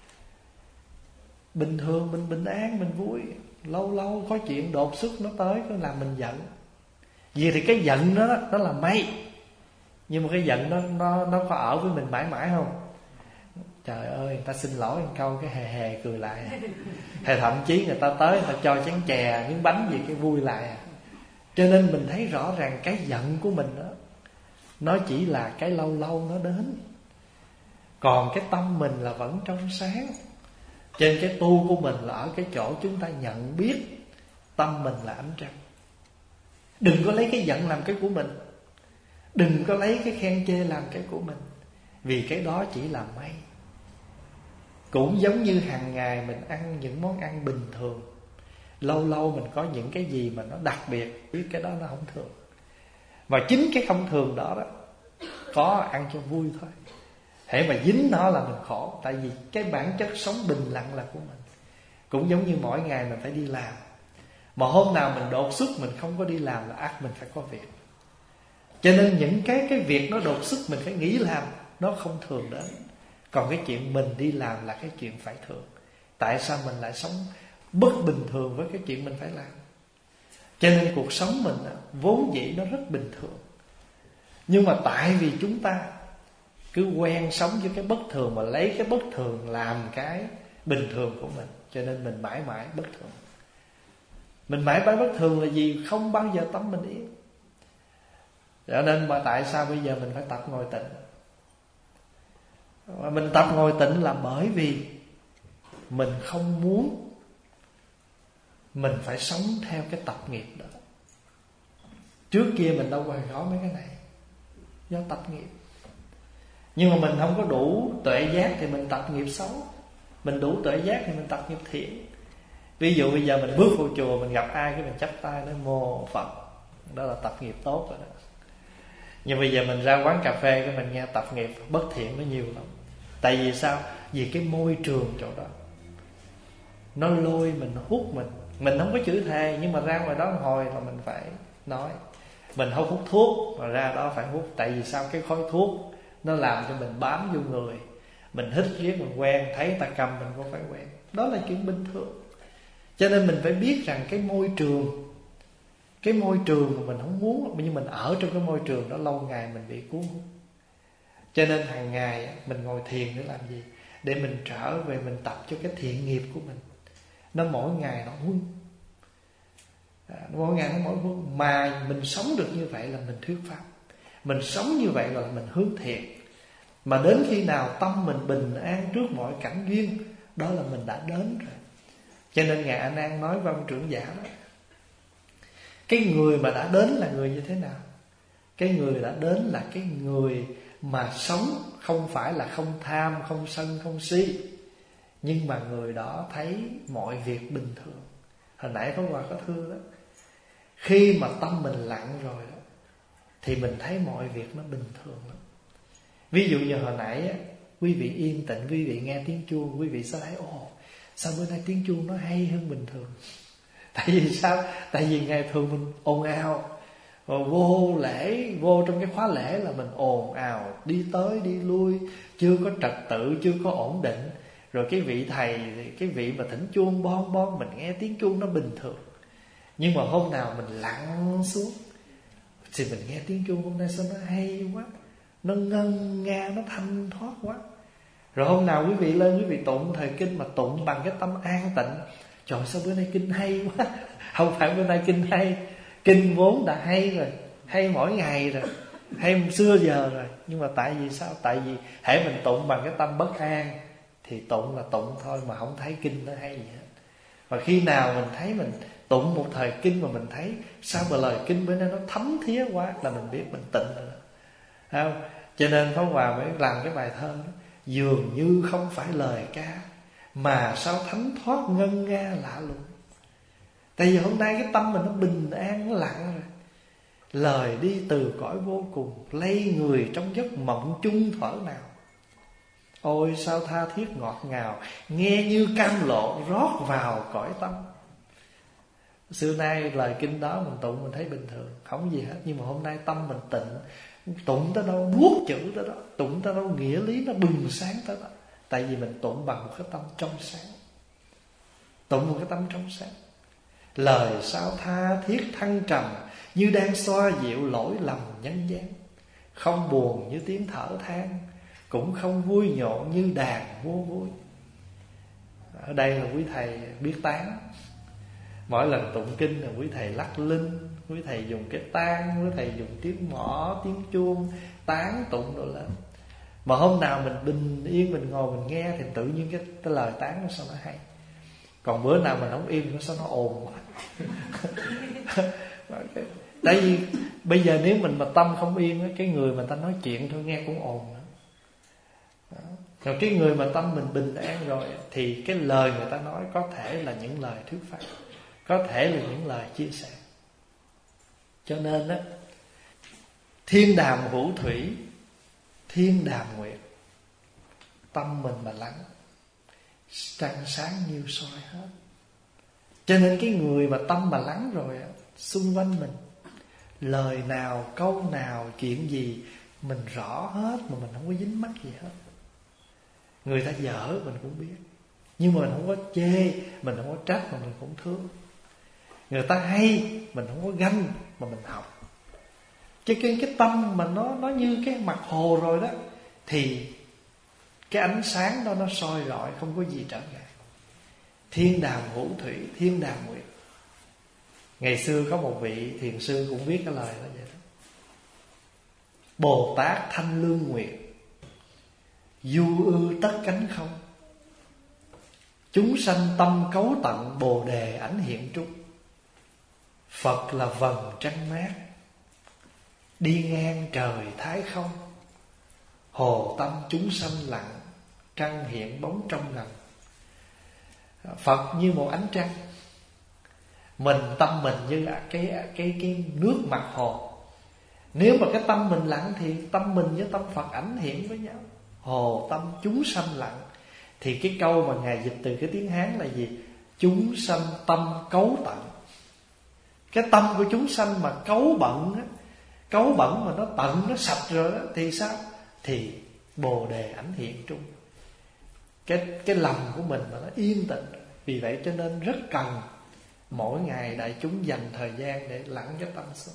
Bình thường mình bình an, mình vui. Lâu có chuyện đột xuất nó tới, nó làm mình giận. Vì thì cái giận nó là mây. Nhưng mà cái giận nó có ở với mình mãi mãi không? Trời ơi, người ta xin lỗi một câu cái hề cười lại. Hay thậm chí người ta tới, người ta cho chén chè, miếng bánh gì cái vui lại. Cho nên mình thấy rõ ràng cái giận của mình đó, nó chỉ là cái lâu nó đến. Còn cái tâm mình là vẫn trong sáng. Trên cái tu của mình là ở cái chỗ chúng ta nhận biết tâm mình là ánh trăng. Đừng có lấy cái giận làm cái của mình. Đừng có lấy cái khen chê làm cái của mình. Vì cái đó chỉ là mây. Cũng giống như hàng ngày mình ăn những món ăn bình thường, lâu mình có những cái gì mà nó đặc biệt, biết cái đó nó không thường. Và chính cái không thường đó có ăn cho vui thôi. Hễ mà dính nó là mình khổ. Tại vì cái bản chất sống bình lặng là của mình. Cũng giống như mỗi ngày mình phải đi làm, mà hôm nào mình đột xuất mình không có đi làm là ắt mình phải có việc. Cho nên những cái việc nó đột xuất mình phải nghĩ làm, nó không thường đến. Còn cái chuyện mình đi làm là cái chuyện phải thường. Tại sao mình lại sống bất bình thường với cái chuyện mình phải làm? Cho nên cuộc sống mình vốn dĩ nó rất bình thường. Nhưng mà tại vì chúng ta cứ quen sống với cái bất thường, mà lấy cái bất thường làm cái bình thường của mình, cho nên mình mãi mãi bất thường. Mình mãi mãi bất thường là gì? Không bao giờ tâm mình yên. Cho nên mà tại sao bây giờ mình phải tập ngồi tịnh? Mà mình tập ngồi tịnh là bởi vì mình không muốn mình phải sống theo cái tập nghiệp đó. Trước kia mình đâu có mấy cái này, do tập nghiệp. Nhưng mà mình không có đủ tuệ giác thì mình tập nghiệp xấu. Mình đủ tuệ giác thì mình tập nghiệp thiện. Ví dụ bây giờ mình bước vào chùa, mình gặp ai cái mình chắp tay nói mô Phật, đó là tập nghiệp tốt rồi đó. Nhưng bây giờ mình ra quán cà phê cái mình nghe tập nghiệp bất thiện nó nhiều lắm. Tại vì sao? Vì cái môi trường chỗ đó nó lôi mình, nó hút mình. Mình không có chửi thề, nhưng mà ra ngoài đó hồi là mình phải nói. Mình không hút thuốc mà ra đó phải hút. Tại vì sao? Cái khói thuốc nó làm cho mình bám vô người. Mình hít riết mình quen, thấy ta cầm mình cũng phải quen. Đó là chuyện bình thường. Cho nên mình phải biết rằng cái môi trường mà mình không muốn, nhưng mình ở trong cái môi trường đó lâu ngày mình bị cuốn hút. Cho nên hàng ngày mình ngồi thiền để làm gì? Để mình trở về mình tập cho cái thiện nghiệp của mình. Nó mỗi ngày nó huân. Mỗi ngày nó mỗi huân. Mà mình sống được như vậy là mình thuyết pháp. Mình sống như vậy là mình hướng thiện. Mà đến khi nào tâm mình bình an trước mọi cảnh duyên, đó là mình đã đến rồi. Cho nên Ngài A Nan nói với ông trưởng giả đó, cái người mà đã đến là người như thế nào? Cái người đã đến là cái người mà sống không phải là không tham, không sân, không si, nhưng mà người đó thấy mọi việc bình thường. Hồi nãy Pháp Hòa có thưa đó, khi mà tâm mình lặng rồi đó, thì mình thấy mọi việc nó bình thường lắm. Ví dụ như hồi nãy quý vị yên tĩnh, quý vị nghe tiếng chuông, quý vị sẽ thấy sao bữa nay tiếng chuông nó hay hơn bình thường. Tại vì sao? Tại vì ngày thường mình ồn ào, vô lễ, vô trong cái khóa lễ là mình ồn ào, đi tới đi lui, chưa có trật tự, chưa có ổn định. Rồi cái vị thầy, cái vị mà thỉnh chuông bon bon, mình nghe tiếng chuông nó bình thường. Nhưng mà hôm nào mình lặng xuống thì mình nghe tiếng chuông hôm nay sao nó hay quá, nó ngân nga, nó thanh thoát quá. Rồi hôm nào quý vị lên, quý vị tụng thời kinh mà tụng bằng cái tâm an tịnh, trời sao bữa nay kinh hay quá. Không phải bữa nay kinh hay, kinh vốn đã hay rồi, hay mỗi ngày rồi, hay xưa giờ rồi. Nhưng mà tại vì sao? Tại vì hễ mình tụng bằng cái tâm bất an thì tụng là tụng thôi, mà không thấy kinh nó hay gì hết. Và khi nào mình thấy mình tụng một thời kinh mà mình thấy sao mà lời kinh bữa nay nó thấm thía quá, là mình biết mình tịnh rồi đó. Không? Cho nên Pháp Hòa mới làm cái bài thơ đó, dường như không phải lời ca mà sao thánh thoát ngân nga lạ lùng. Tại vì hôm nay cái tâm mình nó bình an, nó lặng rồi. Lời đi từ cõi vô cùng, lây người trong giấc mộng chung thở nào. Ôi sao tha thiết ngọt ngào, nghe như cam lộ rót vào cõi tâm. Xưa nay lời kinh đó mình tụng mình thấy bình thường, không gì hết. Nhưng mà hôm nay tâm mình tịnh, tụng tới đâu buốt chữ tới đó, tụng tới đâu nghĩa lý nó bừng sáng tới đó. Tại vì mình tụng bằng một cái tâm trong sáng. Tụng một cái tâm trong sáng. Lời sao tha thiết thăng trầm, như đang xoa dịu lỗi lầm nhân gian. Không buồn như tiếng thở than, cũng không vui nhộn như đàn mua vui. Ở đây là quý thầy biết tán. Mỗi lần tụng kinh là quý thầy lắc linh, quý thầy dùng cái tán, quý thầy dùng tiếng mõ, tiếng chuông, tán tụng đồ lên. Mà hôm nào mình bình yên, mình ngồi mình nghe thì tự nhiên cái lời tán nó sao nó hay. Còn bữa nào mình không im nó sao nó ồn quá. Tại vì bây giờ nếu mình mà tâm không yên, cái người mà ta nói chuyện thôi nghe cũng ồn nữa. Rồi cái người mà tâm mình bình an rồi thì cái lời người ta nói có thể là những lời thuyết pháp, có thể là những lời chia sẻ. Cho nên á, thiên đàm vũ thủy, thiên đàm nguyệt, tâm mình mà lắng, trăng sáng như soi hết. Cho nên cái người mà tâm mà lắng rồi á, xung quanh mình lời nào, câu nào, chuyện gì mình rõ hết, mà mình không có dính mắc gì hết. Người ta dở mình cũng biết, nhưng mà mình không có chê, mình không có trách, mà mình cũng thương. Người ta hay mình không có ganh, mà mình học. Cái tâm mà nó như cái mặt hồ rồi đó, thì cái ánh sáng đó nó soi rọi, không có gì trở ngại. Thiên đàm vũ thủy, thiên đàm nguyệt. Ngày xưa có một vị thiền sư cũng viết cái lời đó vậy đó. Bồ Tát thanh lương nguyệt, du ư tất cánh không, chúng sanh tâm cấu tận, bồ đề ảnh hiện trung. Phật là vầng trăng mát, đi ngang trời thái không. Hồ tâm chúng sanh lặng, trăng hiện bóng trong ngần. Phật như một ánh trăng, tâm mình như cái nước mặt hồ. Nếu mà cái tâm mình lặng thì tâm mình với tâm Phật ảnh hiện với nhau. Hồ tâm chúng sanh lặng. Thì cái câu mà Ngài dịch từ cái tiếng Hán là gì? Chúng sanh tâm cấu tận. Cái tâm của chúng sanh mà cấu bận á, cấu bẩn mà nó tận, nó sạch rồi đó, thì sao? Thì bồ đề ảnh hiện trung. Cái lòng của mình mà nó yên tĩnh. Vì vậy cho nên rất cần mỗi ngày đại chúng dành thời gian để lắng cái tâm xuống.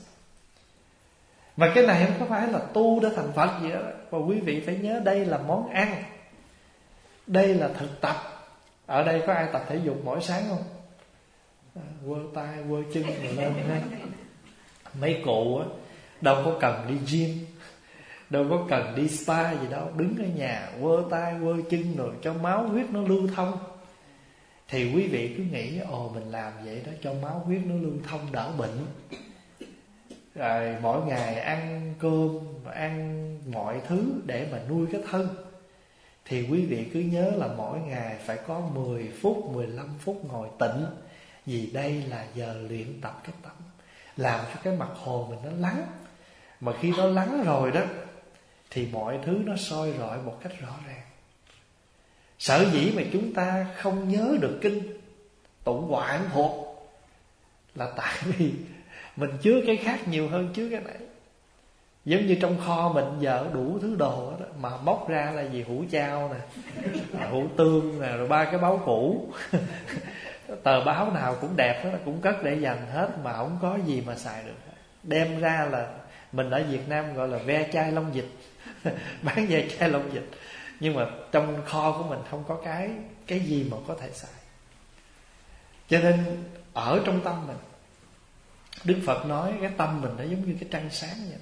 Mà cái này không có phải là tu để thành Phật gì đó. Và quý vị phải nhớ đây là món ăn, đây là thực tập. Ở đây có ai tập thể dục mỗi sáng không? Quơ tay, quơ chân rồi lên ha. Mấy cụ á, đâu có cần đi gym, đâu có cần đi spa gì đâu. Đứng ở nhà quơ tay, quơ chân rồi cho máu huyết nó lưu thông. Thì quý vị cứ nghĩ mình làm vậy đó cho máu huyết nó lưu thông đỡ bệnh. Rồi mỗi ngày ăn cơm, ăn mọi thứ để mà nuôi cái thân. Thì quý vị cứ nhớ là mỗi ngày phải có 10 phút, 15 phút ngồi tĩnh. Vì đây là giờ luyện tập cái tâm, làm cho cái mặt hồ mình nó lắng. Mà khi nó lắng rồi đó thì mọi thứ nó soi rọi một cách rõ ràng. Sở dĩ mà chúng ta không nhớ được kinh, tụng hoạn thuộc, là tại vì mình chứa cái khác nhiều hơn chứa cái này. Giống như trong kho mình giờ đủ thứ đồ đó, mà móc ra là gì? Hũ chao nè, hũ tương nè, rồi 3 cái báo cũ. Tờ báo nào cũng đẹp hết, cũng cất để dành hết, mà không có gì mà xài được. Đem ra là mình ở Việt Nam gọi là ve chai lông vịt. Bán ve chai lông vịt. Nhưng mà trong kho của mình không có cái gì mà có thể xài. Cho nên ở trong tâm mình, Đức Phật nói cái tâm mình nó giống như cái trăng sáng vậy.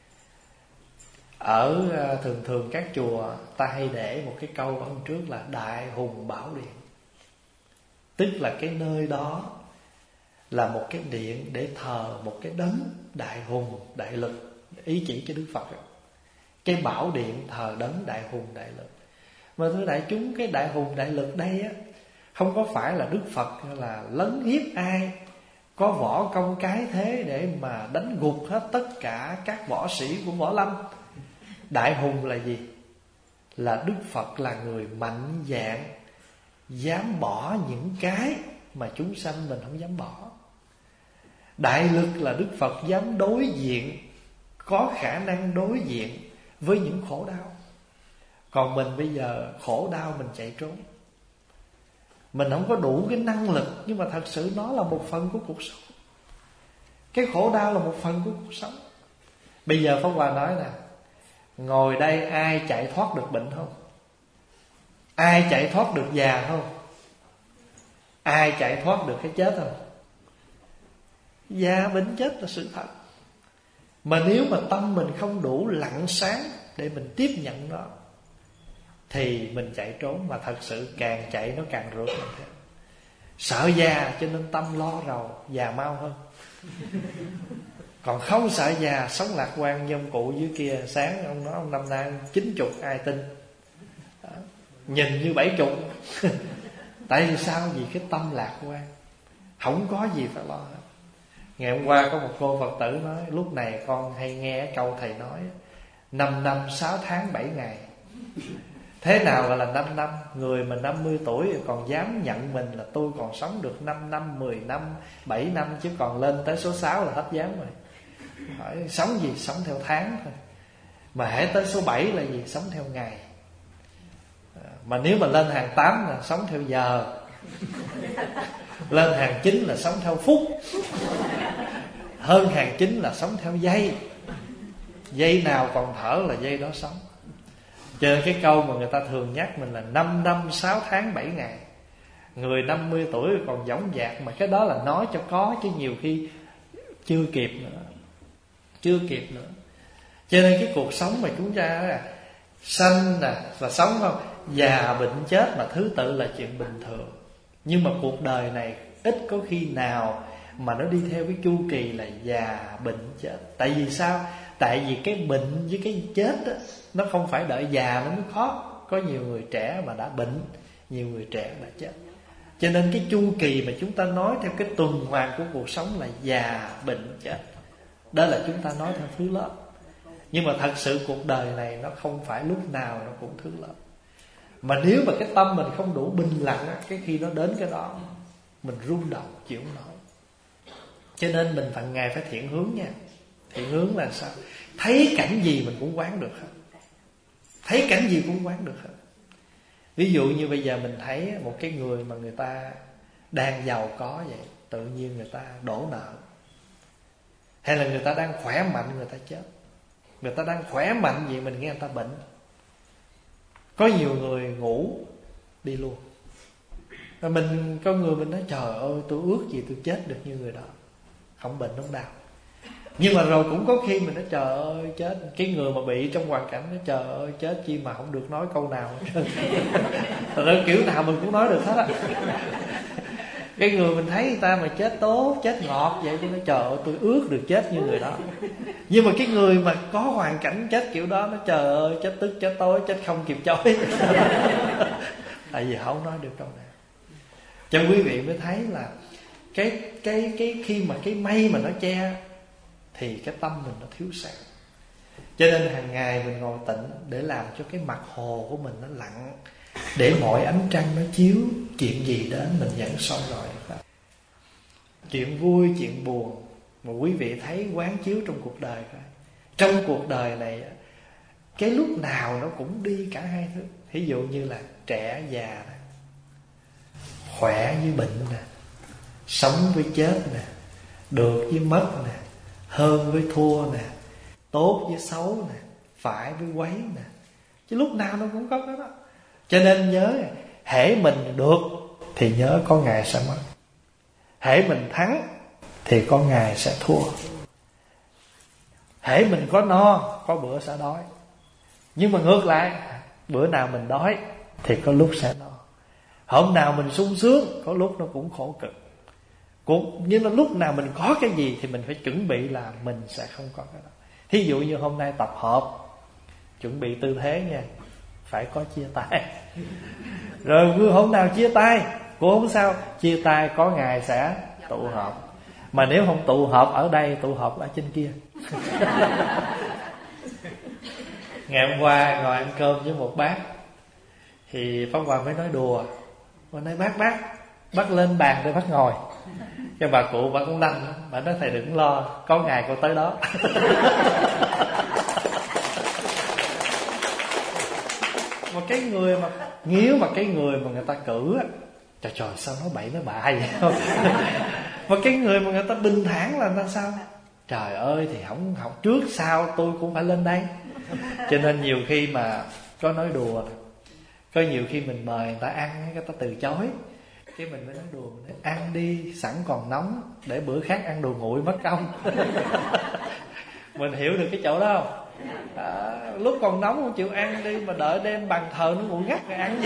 Ở thường các chùa ta hay để một cái câu ở hôm trước là Đại Hùng Bảo Điện. Tức là cái nơi đó là một cái điện để thờ một cái đấng đại hùng, đại lực. Ý chỉ cho Đức Phật. Cái bảo điện thờ đấng đại hùng, đại lực. Mà thưa đại chúng, cái đại hùng, đại lực đây á, không có phải là Đức Phật là lấn hiếp ai, có võ công cái thế để mà đánh gục hết tất cả các võ sĩ của võ lâm. Đại hùng là gì? Là Đức Phật là người mạnh dạn, dám bỏ những cái mà chúng sanh mình không dám bỏ. Đại lực là Đức Phật dám đối diện, có khả năng đối diện với những khổ đau. Còn mình bây giờ khổ đau mình chạy trốn, mình không có đủ cái năng lực. Nhưng mà thật sự nó là một phần của cuộc sống. Cái khổ đau là một phần của cuộc sống. Bây giờ Pháp Hòa nói nè, ngồi đây ai chạy thoát được bệnh không? Ai chạy thoát được già không? Ai chạy thoát được cái chết không? Già bệnh chết là sự thật. Mà nếu mà tâm mình không đủ lặng sáng để mình tiếp nhận nó, thì mình chạy trốn. Mà thật sự càng chạy nó càng rượt mình theo. Sợ già cho nên tâm lo rầu, già mau hơn. Còn không sợ già, sống lạc quan như ông cụ dưới kia. Sáng ông nói ông năm nay 90, ai tin? Nhìn như 70. Tại vì sao? Vì cái tâm lạc quan, không có gì phải lo hết. Ngày hôm qua có một cô Phật tử nói, lúc này con hay nghe câu thầy nói 5 năm 6 tháng 7 ngày. Thế nào gọi là 5 năm? Người mà 50 tuổi còn dám nhận mình là tôi còn sống được 5 năm, 10 năm, 7 năm. Chứ còn lên tới số 6 là hết dám rồi. Hỏi sống gì? Sống theo tháng thôi. Mà hễ tới số 7 là gì? Sống theo ngày. Mà nếu mà lên hàng 8 là sống theo giờ. Lên hàng 9 là sống theo phút. Hơn hàng 9 là sống theo giây. Giây nào còn thở là giây đó sống. Cho nên cái câu mà người ta thường nhắc mình là 5 năm 6 tháng 7 ngày. Người 50 tuổi còn dõng dạc. Mà cái đó là nói cho có, chứ nhiều khi chưa kịp nữa. Chưa kịp nữa. Cho nên cái cuộc sống mà chúng ta là sanh nè là sống không? Già bệnh chết mà thứ tự là chuyện bình thường. Nhưng mà cuộc đời này ít có khi nào mà nó đi theo cái chu kỳ là già, bệnh, chết. Tại vì sao? Tại vì cái bệnh với cái chết đó, nó không phải đợi già nó mới khó. Có nhiều người trẻ mà đã bệnh, nhiều người trẻ đã chết. Cho nên cái chu kỳ mà chúng ta nói theo cái tuần hoàn của cuộc sống là già, bệnh, chết. Đó là chúng ta nói theo thứ lớp. Nhưng mà thật sự cuộc đời này nó không phải lúc nào nó cũng thứ lớp. Mà nếu mà cái tâm mình không đủ bình lặng á, cái khi nó đến cái đó mình rung động chịu không nổi. Cho nên mình phần ngày phải thiện hướng nha. Thiện hướng là sao? Thấy cảnh gì mình cũng quán được hết. Thấy cảnh gì cũng quán được hết. Ví dụ như bây giờ mình thấy một cái người mà người ta đang giàu có vậy, tự nhiên người ta đổ nợ. Hay là người ta đang khỏe mạnh người ta chết. Người ta đang khỏe mạnh vậy mình nghe người ta bệnh. Có nhiều người ngủ đi luôn. Và mình có người mình nói trời ơi tôi ước gì tôi chết được như người đó, không bệnh không đau. Nhưng mà rồi cũng có khi mình nói trời ơi chết. Cái người mà bị trong hoàn cảnh nói trời ơi chết chi mà không được nói câu nào hết. Thật ra kiểu nào mình cũng nói được hết á. Cái người mình thấy người ta mà chết tốt, chết ngọt vậy, tôi nói trời ơi tôi ước được chết như người đó. Nhưng mà cái người mà có hoàn cảnh chết kiểu đó nó trời ơi chết tức chết tối, chết không kịp chối. Tại vì không nói được câu nào. Cho quý vị mới thấy là cái khi mà cái mây mà nó che thì cái tâm mình nó thiếu sáng. Cho nên hàng ngày mình ngồi tịnh để làm cho cái mặt hồ của mình nó lặng, để mọi ánh trăng nó chiếu, chuyện gì đến mình vẫn soi rọi được. Chuyện vui, chuyện buồn mà quý vị thấy quán chiếu trong cuộc đời coi. Trong cuộc đời này cái lúc nào nó cũng đi cả hai thứ. Ví dụ như là trẻ già nè, khỏe với bệnh nè, sống với chết nè, được với mất nè, hơn với thua nè, tốt với xấu nè, phải với quấy nè. Chứ lúc nào nó cũng có cái đó. Cho nên nhớ, hễ mình được thì nhớ có ngày sẽ mất. Hễ mình thắng thì có ngày sẽ thua. Hễ mình có no, có bữa sẽ đói. Nhưng mà ngược lại, bữa nào mình đói thì có lúc sẽ no. Hôm nào mình sung sướng, có lúc nó cũng khổ cực. Nhưng mà lúc nào mình có cái gì thì mình phải chuẩn bị là mình sẽ không có cái đó. Thí dụ như hôm nay tập hợp, chuẩn bị tư thế nha, phải có chia tay. Rồi hôm nào chia tay cũng không sao, chia tay có ngày sẽ tụ họp. Mà nếu không tụ họp ở đây, tụ họp ở trên kia. Ngày hôm qua ngồi ăn cơm với một bác, thì Pháp Hòa mới nói đùa, mà nói bác lên bàn để bác ngồi. Cái bà cụ bà cũng đanh lắm, bà nói thầy đừng lo, có ngày cô tới đó. Mà cái người mà nếu mà cái người mà người ta cử á, trời sao nói bậy nói bạ vậy không? Mà cái người mà người ta bình thản là nó sao? Trời ơi thì không học trước sau tôi cũng phải lên đây. Cho nên nhiều khi mà có nói đùa, có nhiều khi mình mời người ta ăn, người ta từ chối, cái mình mới nói đùa, mình nói, ăn đi sẵn còn nóng, để bữa khác ăn đồ nguội mất công. Mình hiểu được cái chỗ đó không? Lúc còn nóng không chịu ăn đi, mà đợi đem bàn thờ nó nguội ngắt rồi ăn gì.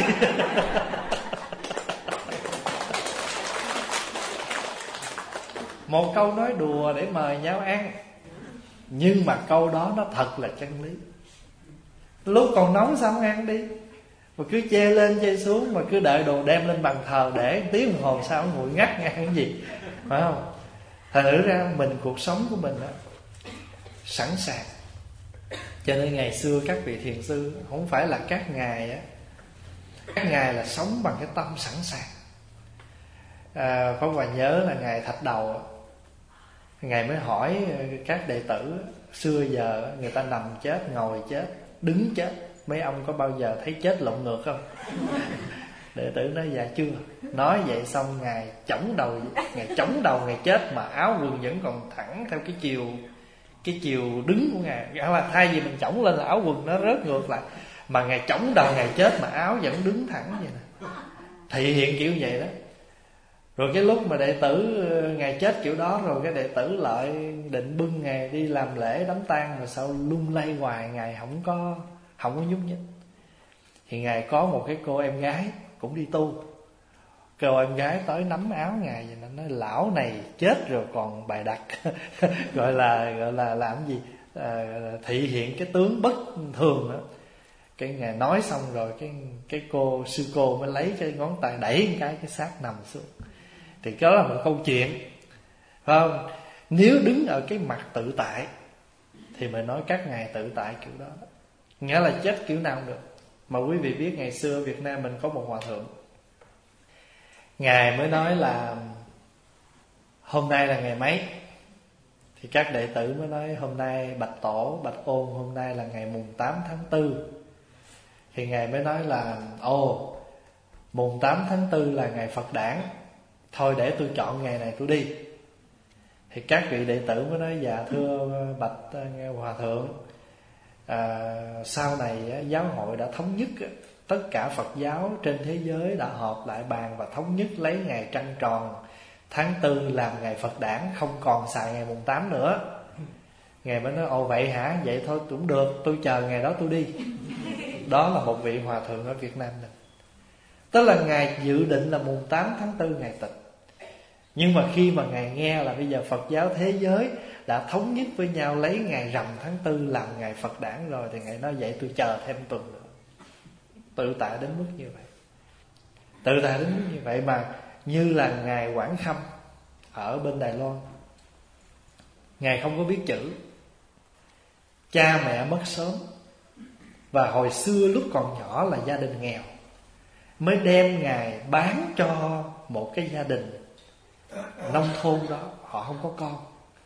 Một câu nói đùa để mời nhau ăn, nhưng mà câu đó nó thật là chân lý. Lúc còn nóng sao không ăn đi, mà cứ chê lên chê xuống, mà cứ đợi đồ đem lên bàn thờ để tiếng đồng hồ sao nó nguội ngắt nghe cái gì, phải không? Thật ra mình, cuộc sống của mình đó sẵn sàng. Cho nên ngày xưa các vị thiền sư không phải là các ngài á, các ngài là sống bằng cái tâm sẵn sàng. Pháp Hòa nhớ là ngài Thạch Đầu, ngài mới hỏi các đệ tử, xưa giờ người ta nằm chết, ngồi chết, đứng chết, mấy ông có bao giờ thấy chết lộn ngược không? Đệ tử nói dạ chưa. Nói vậy xong ngài chổng đầu ngài chết, mà áo quần vẫn còn thẳng theo cái chiều đứng của ngài. Thay vì mình chổng lên là áo quần nó rớt ngược lại, mà ngài chổng đầu ngài chết mà áo vẫn đứng thẳng vậy nè, thị hiện kiểu vậy đó. Rồi cái lúc mà đệ tử ngài chết kiểu đó, rồi cái đệ tử lại định bưng ngài đi làm lễ đám tang, mà sao lung lay hoài, ngài không có nhúc nhích. Thì ngài có một cái cô em gái cũng đi tu, Cô em gái tới nắm áo Ngài và nó nói: lão này chết rồi còn bài đặt gọi là làm gì, thị hiện cái tướng bất thường đó. Cái Ngài nói xong rồi cái sư cô mới lấy cái ngón tay đẩy một cái xác nằm xuống. Thì đó là một câu chuyện, phải không? Nếu đứng ở cái mặt tự tại thì mình nói các ngài tự tại kiểu đó, nghĩa là chết kiểu nào cũng được. Mà quý vị biết ngày xưa Việt Nam mình có một hòa thượng, Ngài mới nói là hôm nay là ngày mấy, thì các đệ tử mới nói hôm nay Bạch Tổ, Bạch Ôn, hôm nay là ngày mùng 8 tháng 4. Thì Ngài mới nói là mùng 8 tháng 4 là ngày Phật đản, thôi để tôi chọn ngày này tôi đi. Thì các vị đệ tử mới nói: dạ thưa bạch hòa thượng, sau này giáo hội đã thống nhất, tất cả Phật giáo trên thế giới đã họp lại bàn và thống nhất lấy ngày trăng tròn tháng 4 làm ngày Phật đản, không còn xài ngày mùng 8 nữa. Ngài mới nói: ồ vậy hả, vậy thôi cũng được, tôi chờ ngày đó tôi đi. Đó là một vị hòa thượng ở Việt Nam mình. Tức là Ngài dự định là mùng 8 tháng 4 Ngài tịch. Nhưng mà khi mà Ngài nghe là bây giờ Phật giáo thế giới đã thống nhất với nhau lấy ngày rằm tháng 4 làm ngày Phật đản rồi, thì Ngài nói vậy tôi chờ thêm tuần nữa. Tự tại đến mức như vậy. Tự tại đến mức như vậy mà như là Ngài Quảng Khâm ở bên Đài Loan, Ngài không có biết chữ, cha mẹ mất sớm, và hồi xưa lúc còn nhỏ là gia đình nghèo, mới đem Ngài bán cho một cái gia đình nông thôn đó, họ không có con,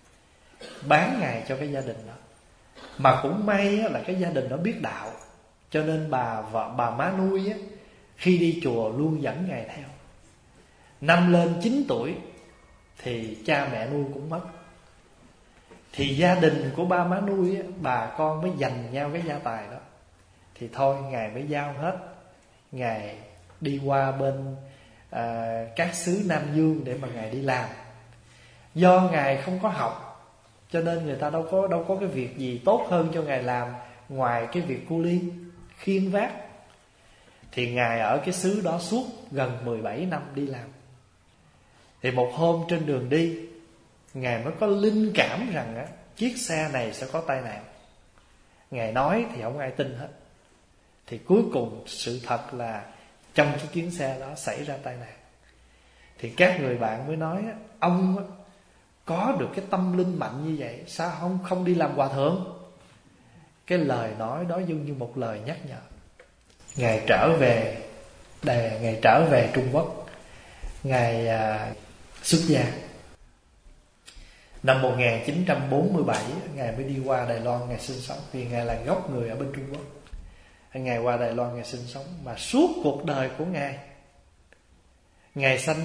bán Ngài cho cái gia đình đó. Mà cũng may là cái gia đình đó biết đạo, cho nên bà má nuôi khi đi chùa luôn dẫn Ngài theo. Năm lên 9 tuổi thì cha mẹ nuôi cũng mất. Thì gia đình của ba má nuôi bà con mới giành nhau cái gia tài đó. Thì thôi Ngài mới giao hết. Ngài đi qua bên các xứ Nam Dương để mà Ngài đi làm. Do Ngài không có học, cho nên người ta đâu có cái việc gì tốt hơn cho Ngài làm ngoài cái việc cu ly khiêng vác. Thì Ngài ở cái xứ đó suốt gần 17 năm đi làm. Thì một hôm trên đường đi, Ngài mới có linh cảm rằng chiếc xe này sẽ có tai nạn. Ngài nói thì không ai tin hết. Thì cuối cùng sự thật là trong cái chuyến xe đó xảy ra tai nạn. Thì các người bạn mới nói: ông có được cái tâm linh mạnh như vậy, sao không đi làm hòa thượng? Cái lời nói đó giống như một lời nhắc nhở. Ngài trở về Trung Quốc, Ngài xuất gia. Năm 1947 Ngài mới đi qua Đài Loan Ngài sinh sống, vì Ngài là gốc người ở bên Trung Quốc. Ngài qua Đài Loan Ngài sinh sống. Mà suốt cuộc đời của Ngài sanh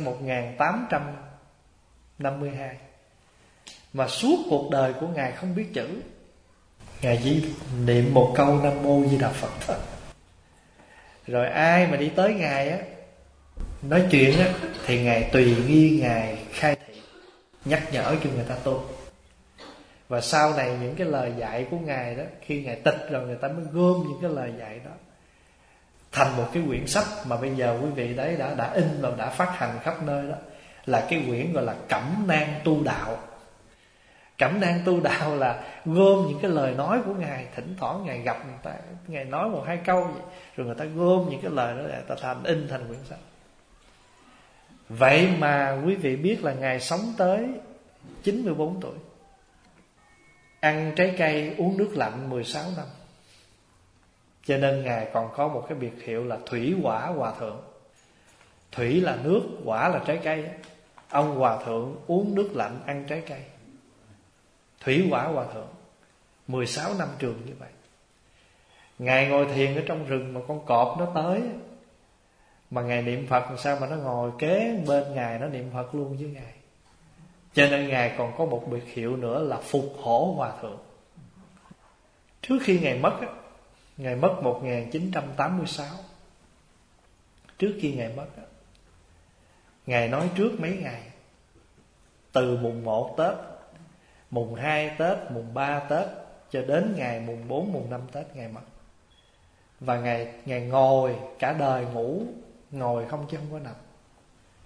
1852, mà suốt cuộc đời của Ngài không biết chữ. Ngài chỉ niệm một câu Nam Mô Di Đà Phật thôi. Rồi ai mà đi tới Ngài nói chuyện thì Ngài tùy nghi Ngài khai thị, nhắc nhở cho người ta tu. Và sau này những cái lời dạy của Ngài đó, khi Ngài tịch rồi người ta mới gom những cái lời dạy đó thành một cái quyển sách mà bây giờ quý vị đấy đã in và đã phát hành khắp nơi đó, là cái quyển gọi là Cẩm nang tu đạo. Cẩm nang tu đạo là gom những cái lời nói của Ngài. Thỉnh thoảng Ngài gặp người ta, Ngài nói một hai câu vậy, rồi người ta gom những cái lời đó để ta in thành quyển sách. Vậy mà quý vị biết là Ngài sống tới 94 tuổi, ăn trái cây uống nước lạnh 16 năm. Cho nên Ngài còn có một cái biệt hiệu là Thủy Quả Hòa Thượng. Thủy là nước, quả là trái cây. Ông Hòa Thượng uống nước lạnh, ăn trái cây. Thủy Quả Hòa Thượng, 16 năm trường như vậy. Ngài ngồi thiền ở trong rừng mà con cọp nó tới, mà Ngài niệm Phật làm sao mà nó ngồi kế bên Ngài, nó niệm Phật luôn với Ngài. Cho nên Ngài còn có một biệt hiệu nữa là Phục Hổ Hòa Thượng. Trước khi Ngài mất Ngài mất 1986. Trước khi Ngài mất Ngài nói trước mấy ngày, từ mùng 1 Tết, mùng 2 Tết, mùng 3 Tết, cho đến ngày mùng 4, mùng 5 Tết Ngài mất. Và Ngài ngồi cả đời ngủ, ngồi không chứ không có nằm.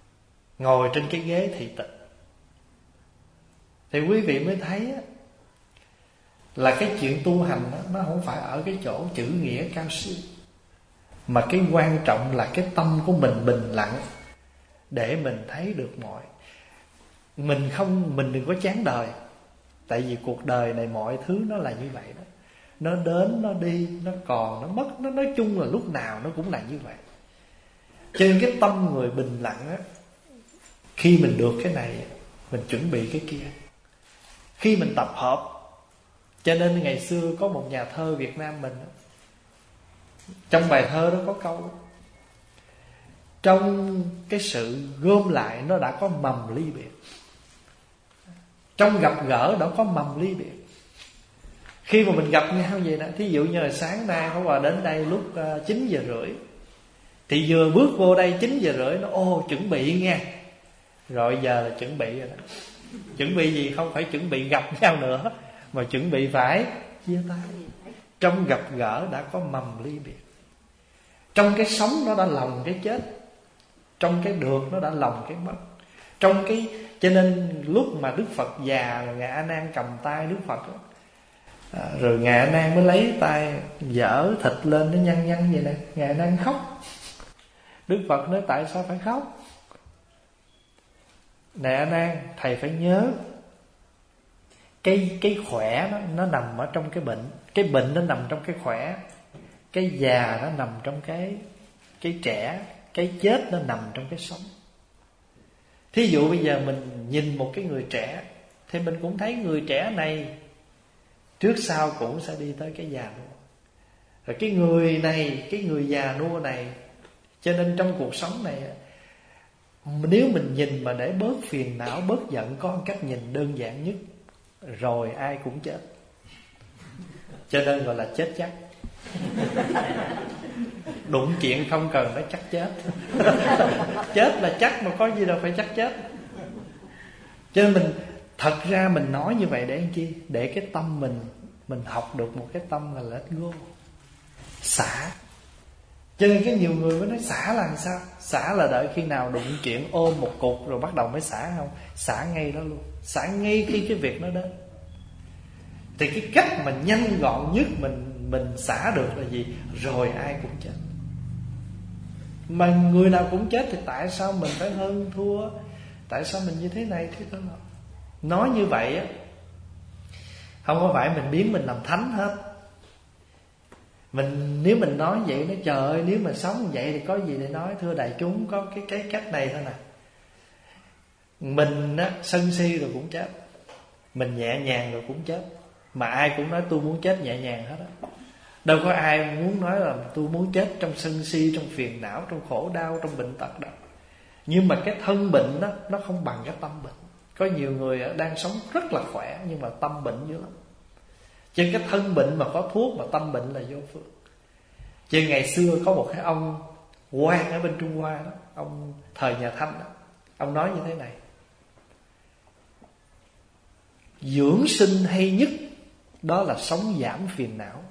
ngồi trên cái ghế thị tịch. Thì quý vị mới thấy là cái chuyện tu hành nó không phải ở cái chỗ chữ nghĩa cao siêu, mà cái quan trọng là cái tâm của mình bình lặng để mình thấy được mọi. Mình đừng có chán đời. Tại vì cuộc đời này mọi thứ nó là như vậy đó. Nó đến, nó đi, nó còn, nó mất. Nó nói chung là lúc nào nó cũng là như vậy. Cho nên cái tâm người bình lặng á, khi mình được cái này, mình chuẩn bị cái kia. Khi mình tập hợp. Cho nên ngày xưa có một nhà thơ Việt Nam mình, trong bài thơ đó có câu: trong cái sự gom lại nó đã có mầm ly biệt. Trong gặp gỡ đã có mầm ly biệt. Khi mà mình gặp nhau vậy đó, thí dụ như là sáng nay Pháp Hòa đến đây lúc 9 giờ rưỡi, thì vừa bước vô đây 9 giờ rưỡi nó chuẩn bị nha. Rồi giờ là chuẩn bị rồi đó. Chuẩn bị gì? Không phải chuẩn bị gặp nhau nữa, mà chuẩn bị phải chia tay. Trong gặp gỡ đã có mầm ly biệt. Trong cái sống nó đã lòng cái chết. Trong cái được nó đã lòng cái mất. Trong cái, cho nên lúc mà Đức Phật già rồi Ngài A Nan cầm tay Đức Phật đó, rồi Ngài A Nan mới lấy tay dở thịt lên, nó nhăn nhăn vậy nè. Ngài A Nan khóc. Đức Phật nói tại sao phải khóc? Này A Nan, thầy phải nhớ cái khỏe nó nằm ở trong cái bệnh. Cái bệnh nó nằm trong cái khỏe. Cái già nó nằm trong cái trẻ. Cái chết nó nằm trong cái sống. Thí dụ bây giờ mình nhìn một cái người trẻ, thì mình cũng thấy người trẻ này trước sau cũng sẽ đi tới cái già nua. Rồi cái người này, cái người già nua này, cho nên trong cuộc sống này, nếu mình nhìn mà để bớt phiền não, bớt giận, có một cách nhìn đơn giản nhất: rồi ai cũng chết. Cho nên gọi là chết chắc. Đụng chuyện không cần nói chắc chết. Chết là chắc, mà có gì đâu phải chắc chết. Cho nên mình, thật ra mình nói như vậy để làm chi? Để cái tâm mình học được một cái tâm là let go, xả. Cho nên cái nhiều người mới nói xả là làm sao? Xả là đợi khi nào đụng chuyện ôm một cục rồi bắt đầu mới xả, không? Xả ngay đó luôn. Xả ngay khi cái việc nó đến. Thì cái cách mà nhanh gọn nhất mình xả được là gì? Rồi ai cũng chết. Mà người nào cũng chết thì tại sao mình phải hơn thua? Tại sao mình như thế này thế đó? Nói như vậy á, không có phải mình biến mình làm thánh hết. Nếu mình nói vậy, nó trời ơi, nếu mà sống vậy thì có gì để nói. Thưa đại chúng, có cái cách này thôi nè. Mình á, sân si rồi cũng chết, mình nhẹ nhàng rồi cũng chết. Mà ai cũng nói tôi muốn chết nhẹ nhàng hết á. Đâu có ai muốn nói là tôi muốn chết trong sân si, trong phiền não, trong khổ đau, trong bệnh tật đâu. Nhưng mà cái thân bệnh đó, nó không bằng cái tâm bệnh. Có nhiều người đang sống rất là khỏe, nhưng mà tâm bệnh dữ lắm. Trên cái thân bệnh mà có thuốc, mà tâm bệnh là vô phương. Trên ngày xưa có một cái ông quan ở bên Trung Hoa đó, ông thời nhà Thanh đó, ông nói như thế này: dưỡng sinh hay nhất đó là sống giảm phiền não.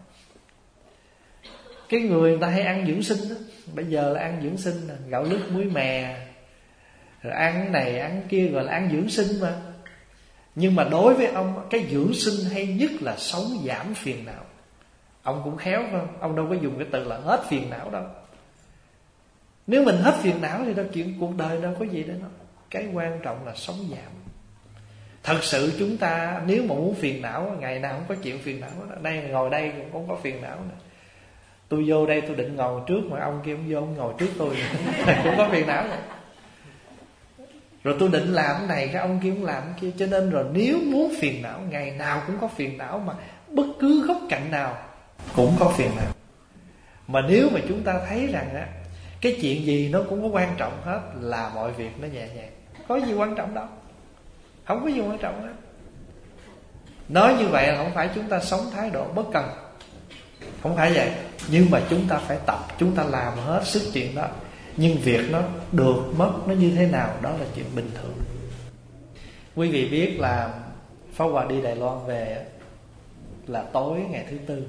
Cái người ta hay ăn dưỡng sinh đó, bây giờ là ăn dưỡng sinh, gạo lứt muối mè, rồi ăn cái này ăn cái kia, gọi là ăn dưỡng sinh mà. Nhưng mà đối với ông, cái dưỡng sinh hay nhất là sống giảm phiền não. Ông cũng khéo phải không? Ông đâu có dùng cái từ là hết phiền não đâu. Nếu mình hết phiền não thì đâu chuyện cuộc đời đâu có gì để nói. Cái quan trọng là sống giảm. Thật sự chúng ta nếu mà muốn phiền não, ngày nào không có chuyện phiền não đó. Đây ngồi đây cũng không có phiền não nữa. Tôi vô đây tôi định ngồi trước, mà ông kia ông vô ông ngồi trước tôi cũng có phiền não rồi. Rồi tôi định làm cái này, cái ông kia cũng làm cái kia. Cho nên rồi nếu muốn phiền não, ngày nào cũng có phiền não, mà bất cứ góc cạnh nào cũng có phiền não. Mà nếu mà chúng ta thấy rằng á, cái chuyện gì nó cũng có quan trọng hết, là mọi việc nó nhẹ nhàng. Có gì quan trọng đâu, không có gì quan trọng hết. Nói như vậy là không phải chúng ta sống thái độ bất cần, không phải vậy. Nhưng mà chúng ta phải tập, chúng ta làm hết sức chuyện đó. Nhưng việc nó được mất nó như thế nào, đó là chuyện bình thường. Quý vị biết là Pháp Hòa đi Đài Loan về là tối ngày thứ Tư.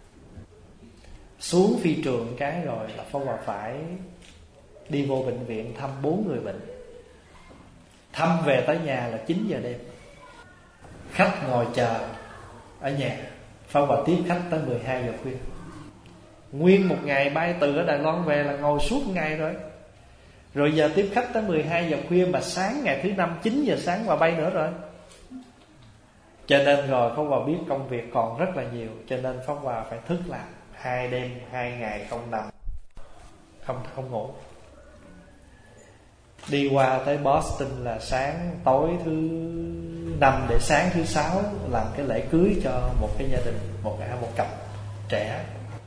Xuống phi trường cái rồi là Pháp Hòa phải đi vô bệnh viện thăm 4 người bệnh. Thăm về tới nhà là 9 giờ đêm. Khách ngồi chờ ở nhà, Pháp Hòa tiếp khách tới 12 giờ khuya. Nguyên một ngày bay từ ở Đài Loan về là ngồi suốt ngày rồi. Rồi giờ tiếp khách tới 12 giờ khuya, mà sáng ngày thứ 5 9 giờ sáng Hòa bay nữa rồi. Cho nên rồi Pháp Hòa biết công việc còn rất là nhiều, cho nên Pháp Hòa phải thức làm 2 đêm 2 ngày không nằm, không ngủ. Đi qua tới Boston là sáng tối thứ 5 để sáng thứ 6 làm cái lễ cưới cho một cái gia đình, một cặp trẻ.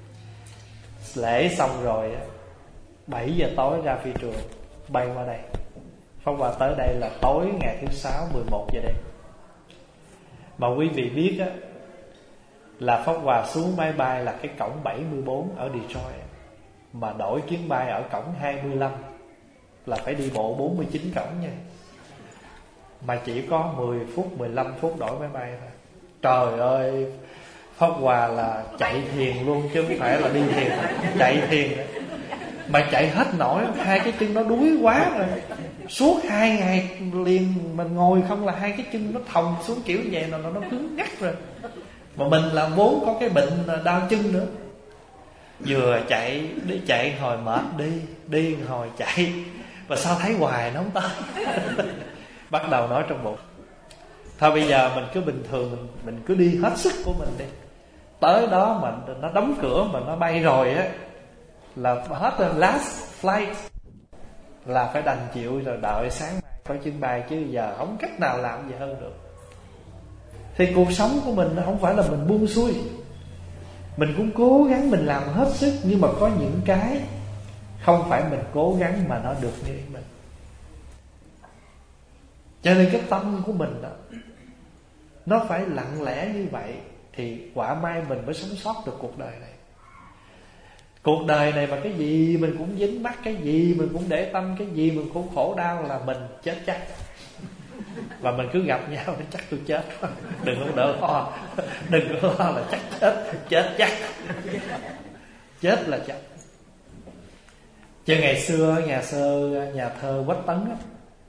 Lễ xong rồi 7 giờ tối ra phi trường bay qua đây. Pháp Hòa tới đây là tối ngày thứ 6 11 giờ đêm. Mà quý vị biết á, là Pháp Hòa xuống máy bay là cái cổng 74 ở Detroit, mà đổi chuyến bay ở cổng 25 là phải đi bộ 49 cổng nha. Mà chỉ có 10 phút 15 phút đổi máy bay thôi. Trời ơi, Pháp Hòa là chạy thiền luôn chứ không phải là đi thiền, chạy thiền. Mà chạy hết nổi, 2 cái chân nó đuối quá rồi. Suốt 2 ngày liền mình ngồi không là 2 cái chân nó thòng xuống kiểu vậy, nó cứng ngắc rồi. Mà mình là vốn có cái bệnh đau chân nữa. Vừa chạy hồi mệt, đi hồi chạy, và sao thấy hoài nó không tới. Bắt đầu nói trong bụng, thôi bây giờ mình cứ bình thường, mình cứ đi hết sức của mình đi. Tới đó mà nó đóng cửa mà nó bay rồi á, là hết rồi, last flight, là phải đành chịu rồi, đợi sáng mai có chuyến bay, chứ giờ không cách nào làm gì hơn được. Thì cuộc sống của mình không phải là mình buông xuôi, mình cũng cố gắng mình làm hết sức, nhưng mà có những cái không phải mình cố gắng mà nó được như ý mình. Cho nên cái tâm của mình đó, nó phải lặng lẽ như vậy, thì quả mai mình mới sống sót được cuộc đời này. Cuộc đời này mà cái gì mình cũng dính mắc, cái gì mình cũng để tâm, cái gì mình cũng khổ đau là mình chết chắc. Và mình cứ gặp nhau, chắc tôi chết quá, đừng có đỡ lo, đừng có lo là chắc chết chắc, chết là chắc. Chứ ngày xưa nhà thơ Quách Tấn á,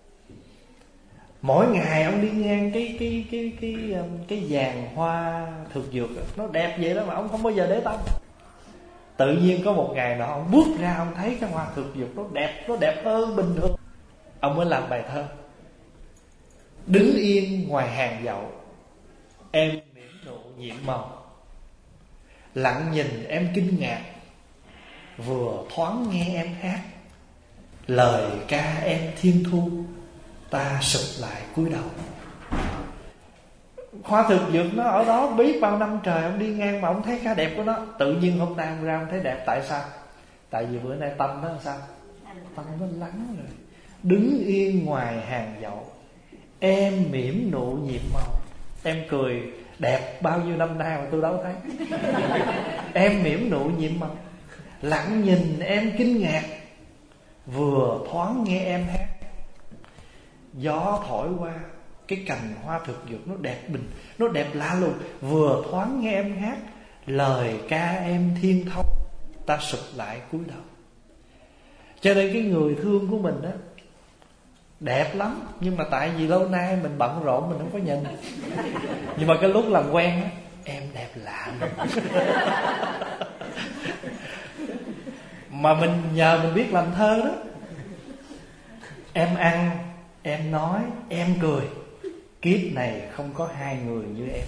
mỗi ngày ông đi ngang cái vườn hoa thực dược đó, nó đẹp vậy đó mà ông không bao giờ để tâm. Tự nhiên có một ngày nọ ông bước ra, ông thấy cái hoa thực dược nó đẹp hơn bình thường. Ông mới làm bài thơ: đứng yên ngoài hàng dậu, em mỉm nụ nhiệm màu, lặng nhìn em kinh ngạc, vừa thoáng nghe em hát, lời ca em thiên thu, ta sụp lại cúi đầu. Hoa thực dược nó ở đó biết bao năm trời, ông đi ngang mà ông thấy cái đẹp của nó. Tự nhiên hôm nay ông ra ông thấy đẹp. Tại sao? Tại vì bữa nay tâm nó làm sao? Tâm nó lắng rồi. Đứng yên ngoài hàng dậu, em mỉm nụ nhiệm màu. Em cười đẹp bao nhiêu năm nay mà tôi đâu thấy. Em mỉm nụ nhiệm màu, lặng nhìn em kinh ngạc, vừa thoáng nghe em hát. Gió thổi qua, cái cành hoa thực dược nó đẹp lạ lùng, vừa thoáng nghe em hát, lời ca em thiên thông, ta sụp lại cúi đầu. Cho nên cái người thương của mình á đẹp lắm, nhưng mà tại vì lâu nay mình bận rộn mình không có nhìn. Nhưng mà cái lúc làm quen á, em đẹp lạ lắm. Mà mình nhờ mình biết làm thơ đó. Em ăn, em nói, em cười, kiếp này không có hai người như em.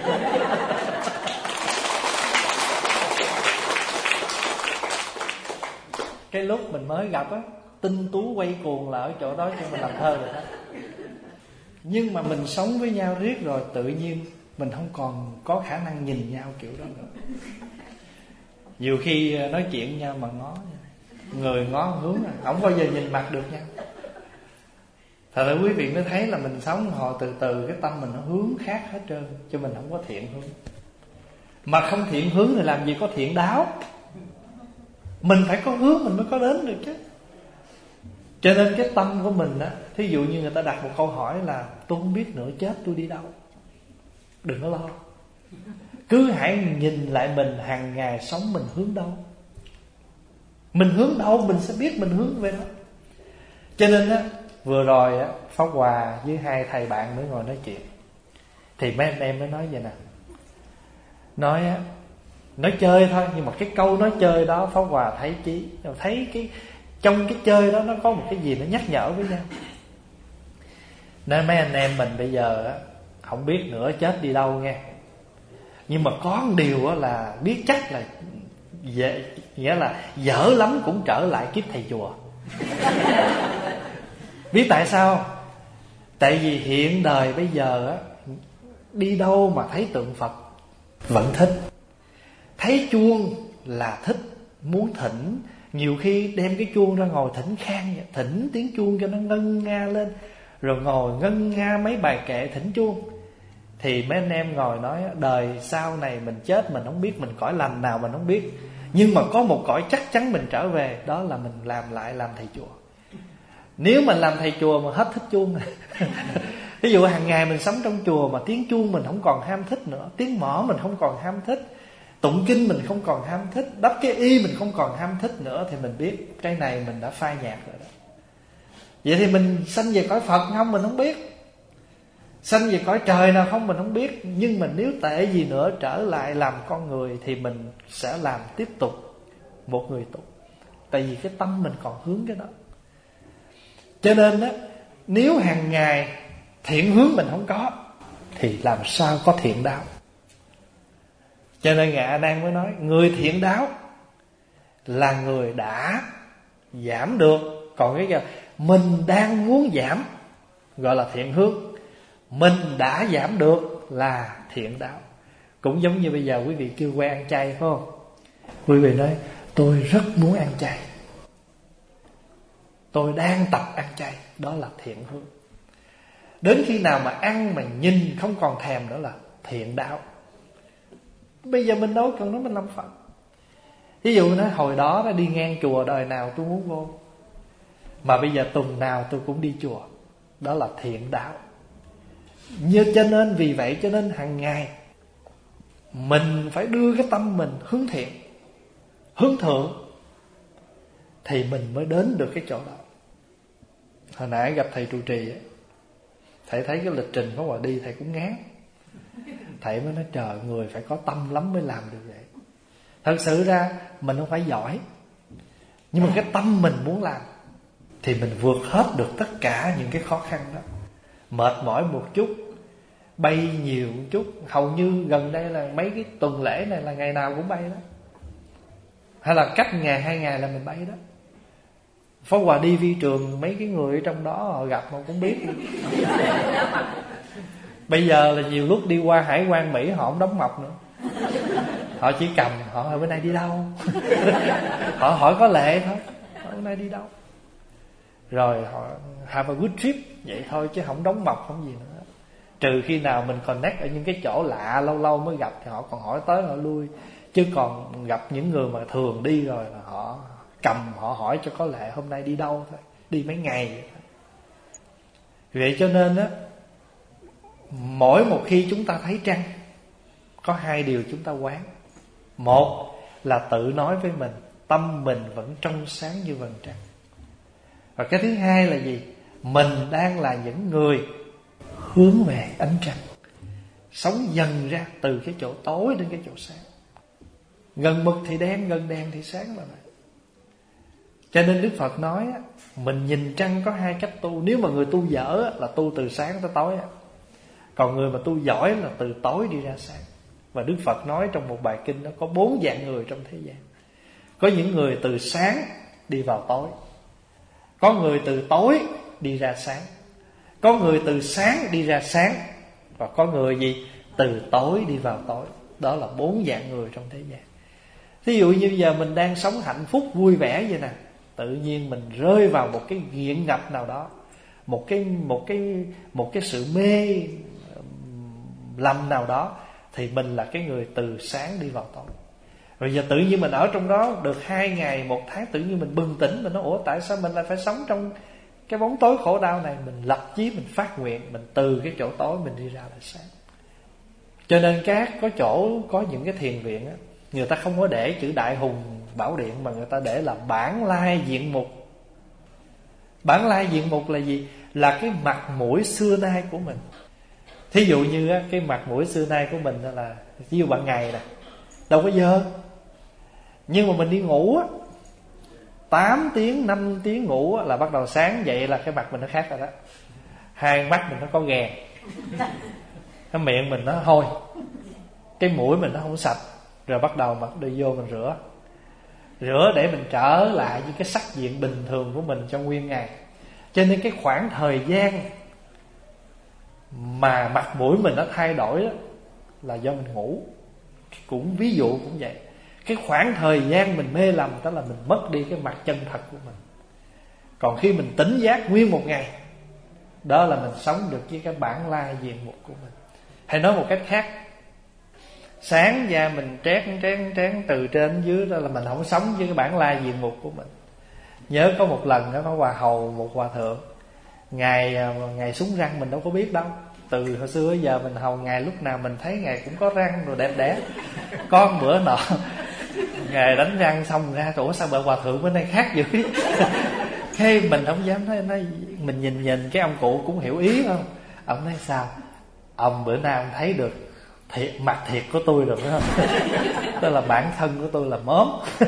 Cái lúc mình mới gặp á, tinh tú quay cuồng là ở chỗ đó cho mình làm thơ rồi đó. Nhưng mà mình sống với nhau riết rồi, tự nhiên mình không còn có khả năng nhìn nhau kiểu đó nữa. Nhiều khi nói chuyện nhau mà ngó, người ngó hướng à, không bao giờ nhìn mặt được nhau. Thật ra quý vị mới thấy là mình sống hồi từ từ cái tâm mình nó hướng khác hết trơn, cho mình không có thiện hướng. Mà không thiện hướng thì làm gì có thiện đáo. Mình phải có hướng mình mới có đến được chứ. Cho nên cái tâm của mình á, thí dụ như người ta đặt một câu hỏi là tôi không biết nữa chết tôi đi đâu, đừng có lo. Cứ hãy nhìn lại mình hàng ngày sống mình hướng đâu. Mình hướng đâu mình sẽ biết mình hướng về đó. Cho nên á, Vừa rồi á, Pháp Hòa với hai thầy bạn mới ngồi nói chuyện, thì mấy anh em mới nói vậy nè. Nói chơi thôi, nhưng mà cái câu nói chơi đó Pháp Hòa thấy chí, thấy cái trong cái chơi đó nó có một cái gì nó nhắc nhở với nhau. Nên mấy anh em mình bây giờ á, không biết nữa chết đi đâu nghe. Nhưng mà có một điều á là biết chắc là nghĩa là dở lắm cũng trở lại kiếp thầy chùa. Biết tại sao? Tại vì hiện đời bây giờ á, đi đâu mà thấy tượng Phật vẫn thích, thấy chuông là thích, muốn thỉnh. Nhiều khi đem cái chuông ra ngồi thỉnh khang, thỉnh tiếng chuông cho nó ngân nga lên, rồi ngồi ngân nga mấy bài kệ thỉnh chuông. Thì mấy anh em ngồi nói đời sau này mình chết mình không biết, mình cõi lành nào mình không biết, nhưng mà có một cõi chắc chắn mình trở về, đó là mình làm thầy chùa. Nếu mình làm thầy chùa mà hết thích chuông ví dụ hàng ngày mình sống trong chùa mà tiếng chuông mình không còn ham thích nữa, tiếng mõ mình không còn ham thích, tụng kinh mình không còn ham thích, đắp cái y mình không còn ham thích nữa, thì mình biết cái này mình đã phai nhạt rồi đó. Vậy thì mình sanh về cõi Phật không mình không biết, sanh về cõi trời nào không mình không biết. Nhưng mà nếu tệ gì nữa trở lại làm con người thì mình sẽ làm tiếp tục một người tục. Tại vì cái tâm mình còn hướng cái đó. Cho nên á, nếu hàng ngày thiện hướng mình không có thì làm sao có thiện đạo. Cho nên Ngài A Nan mới nói người thiện đạo là người đã giảm được. Còn cái kìa, mình đang muốn giảm gọi là thiện hướng, mình đã giảm được là thiện đạo. Cũng giống như bây giờ quý vị kêu quen ăn chay phải không? Quý vị nói tôi rất muốn ăn chay, tôi đang tập ăn chay, đó là thiện hướng. Đến khi nào mà ăn mà nhìn không còn thèm nữa là thiện đạo. Bây giờ mình đâu cần nói mình làm Phật. Ví dụ nói hồi đó nó đi ngang chùa đời nào tôi muốn vô, mà bây giờ tuần nào tôi cũng đi chùa, đó là thiện đạo. Như cho nên vì vậy cho nên hàng ngày mình phải đưa cái tâm mình hướng thiện, hướng thượng, thì mình mới đến được cái chỗ đó. Hồi nãy gặp thầy trụ trì ấy, thầy thấy cái lịch trình Pháp Hòa đi thầy cũng ngán. Thầy mới nói trời, người phải có tâm lắm mới làm được vậy. Thật sự ra mình không phải giỏi, nhưng mà cái tâm mình muốn làm thì mình vượt hết được tất cả những cái khó khăn đó. Mệt mỏi một chút, bay nhiều một chút. Hầu như gần đây là mấy cái tuần lễ này là ngày nào cũng bay đó, hay là cách ngày 2 ngày là mình bay đó. Pháp Hòa đi vi trường, mấy cái người ở trong đó họ gặp họ cũng biết. Bây giờ là nhiều lúc đi qua hải quan Mỹ họ không đóng mộc nữa, họ chỉ cầm, họ hỏi bữa nay đi đâu. Họ hỏi có lệ thôi, hỏi bữa nay đi đâu, rồi họ have a good trip vậy thôi, chứ không đóng mộc không gì nữa. Trừ khi nào mình connect ở những cái chỗ lạ lâu lâu mới gặp thì họ còn hỏi tới họ lui. Chứ còn gặp những người mà thường đi rồi là họ cầm, họ hỏi cho có lệ hôm nay đi đâu thôi, đi mấy ngày vậy thôi. Vậy cho nên á, mỗi một khi chúng ta thấy trăng, có 2 điều chúng ta quán. Một là tự nói với mình, tâm mình vẫn trong sáng như vầng trăng. Và cái thứ hai là gì? Mình đang là những người hướng về ánh trăng, sống dần ra từ cái chỗ tối đến cái chỗ sáng. Gần mực thì đen, gần đèn thì sáng mà. Cho nên Đức Phật nói mình nhìn trăng có 2 cách tu. Nếu mà người tu dở là tu từ sáng tới tối, còn người mà tu giỏi là từ tối đi ra sáng. Và Đức Phật nói trong một bài kinh nó có 4 dạng người trong thế gian. Có những người từ sáng đi vào tối, có người từ tối đi ra sáng, có người từ sáng đi ra sáng, và có người gì? Từ tối đi vào tối. Đó là 4 dạng người trong thế gian. Thí dụ như giờ mình đang sống hạnh phúc vui vẻ vậy nè, tự nhiên mình rơi vào một cái nghiện ngập nào đó, một cái sự mê lầm nào đó, thì mình là cái người từ sáng đi vào tối. Rồi giờ tự nhiên mình ở trong đó được 2 ngày, 1 tháng, tự nhiên mình bừng tỉnh, mình nói ủa tại sao mình lại phải sống trong cái bóng tối khổ đau này. Mình lập chí, mình phát nguyện, mình từ cái chỗ tối mình đi ra là sáng. Cho nên có chỗ có những cái thiền viện á, người ta không có để chữ Đại Hùng Bảo Điện, mà người ta để là Bản Lai Diện Mục. Bản lai diện mục là gì? Là cái mặt mũi xưa nay của mình. Thí dụ như á, cái mặt mũi xưa nay của mình là, ví dụ ban ngày nè, đâu có dơ. Nhưng mà mình đi ngủ á, 8 tiếng, 5 tiếng ngủ á, là bắt đầu sáng dậy là cái mặt mình nó khác rồi đó. Hai mắt mình nó có ghèn, cái miệng mình nó hôi, cái mũi mình nó không sạch. Rồi bắt đầu mặc đi vô mình rửa để mình trở lại với cái sắc diện bình thường của mình trong nguyên ngày. Cho nên cái khoảng thời gian mà mặt mũi mình nó thay đổi đó là do mình ngủ. Cũng ví dụ cũng vậy. Cái khoảng thời gian mình mê lầm đó là mình mất đi cái mặt chân thật của mình. Còn khi mình tỉnh giác nguyên một ngày, đó là mình sống được với cái bản lai diện mục của mình. Hay nói một cách khác, sáng ra mình trén từ trên dưới, đó là mình không sống với cái bản lai diện mục của mình. Nhớ có một lần đó, có hòa hầu một hòa thượng, Ngài súng răng mình đâu có biết đâu. Từ hồi xưa giờ mình hầu Ngài, lúc nào mình thấy Ngài cũng có răng rồi đẹp đẽ. Có một bữa nọ Ngài đánh răng xong ra, ủa sao bữa hòa thượng bữa nay khác dữ. Cái mình không dám nói mình nhìn cái ông cụ cũng hiểu ý không. Ông nói sao? Ông bữa nay ông thấy được mặt thiệt của tôi rồi phải không? Tức là bản thân của tôi là móm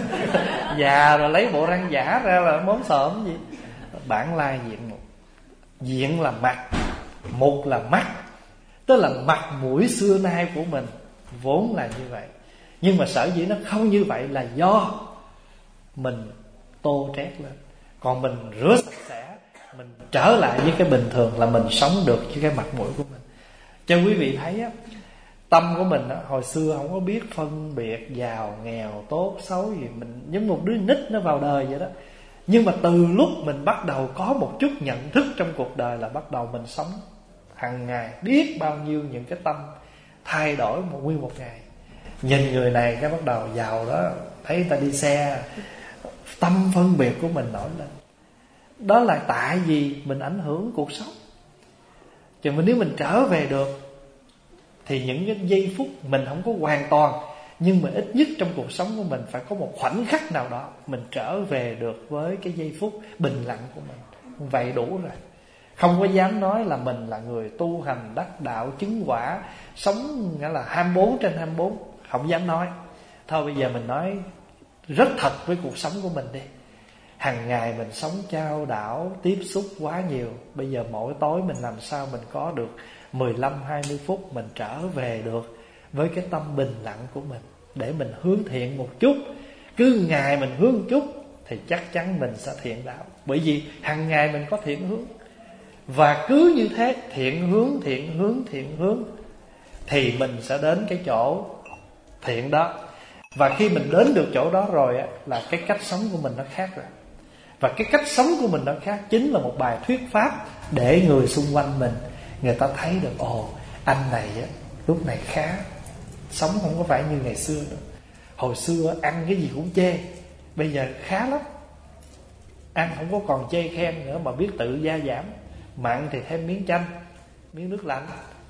già rồi, lấy bộ răng giả ra là móm sợm gì. Bản lai diện mục. Diện là mặt, mục là mắt, tức là mặt mũi xưa nay của mình vốn là như vậy. Nhưng mà sở dĩ nó không như vậy là do mình tô trét lên. Còn mình rửa sạch sẽ, mình trở lại với cái bình thường là mình sống được với cái mặt mũi của mình. Cho quý vị thấy á, tâm của mình á, hồi xưa không có biết phân biệt giàu nghèo tốt xấu gì, mình giống một đứa nít nó vào đời vậy đó. Nhưng mà từ lúc mình bắt đầu có một chút nhận thức trong cuộc đời là bắt đầu mình sống hàng ngày, biết bao nhiêu những cái tâm thay đổi nguyên một ngày. Nhìn người này cái bắt đầu giàu đó, thấy người ta đi xe, tâm phân biệt của mình nổi lên. Đó là tại vì mình ảnh hưởng cuộc sống. Chứ nếu mình trở về được thì những cái giây phút mình không có hoàn toàn, nhưng mà ít nhất trong cuộc sống của mình phải có một khoảnh khắc nào đó mình trở về được với cái giây phút bình lặng của mình. Vậy đủ rồi. Không có dám nói là mình là người tu hành đắc đạo chứng quả, sống nghĩa là 24/24. Không dám nói. Thôi bây giờ mình nói rất thật với cuộc sống của mình đi. Hàng ngày mình sống chao đảo, tiếp xúc quá nhiều. Bây giờ mỗi tối mình làm sao mình có được 15-20 phút mình trở về được với cái tâm bình lặng của mình, để mình hướng thiện một chút. Cứ ngày mình hướng một chút thì chắc chắn mình sẽ thiện đạo. Bởi vì hàng ngày mình có thiện hướng. Và cứ như thế, thiện hướng thì mình sẽ đến cái chỗ thiện đó. Và khi mình đến được chỗ đó rồi á, là cái cách sống của mình nó khác rồi. Và cái cách sống của mình nó khác chính là một bài thuyết pháp để người xung quanh mình, người ta thấy được, ồ, anh này á, lúc này khá, sống không có phải như ngày xưa nữa. Hồi xưa ăn cái gì cũng chê, bây giờ khá lắm. Ăn không có còn chê khen nữa mà biết tự gia giảm. Mặn thì thêm miếng chanh, miếng nước lạnh,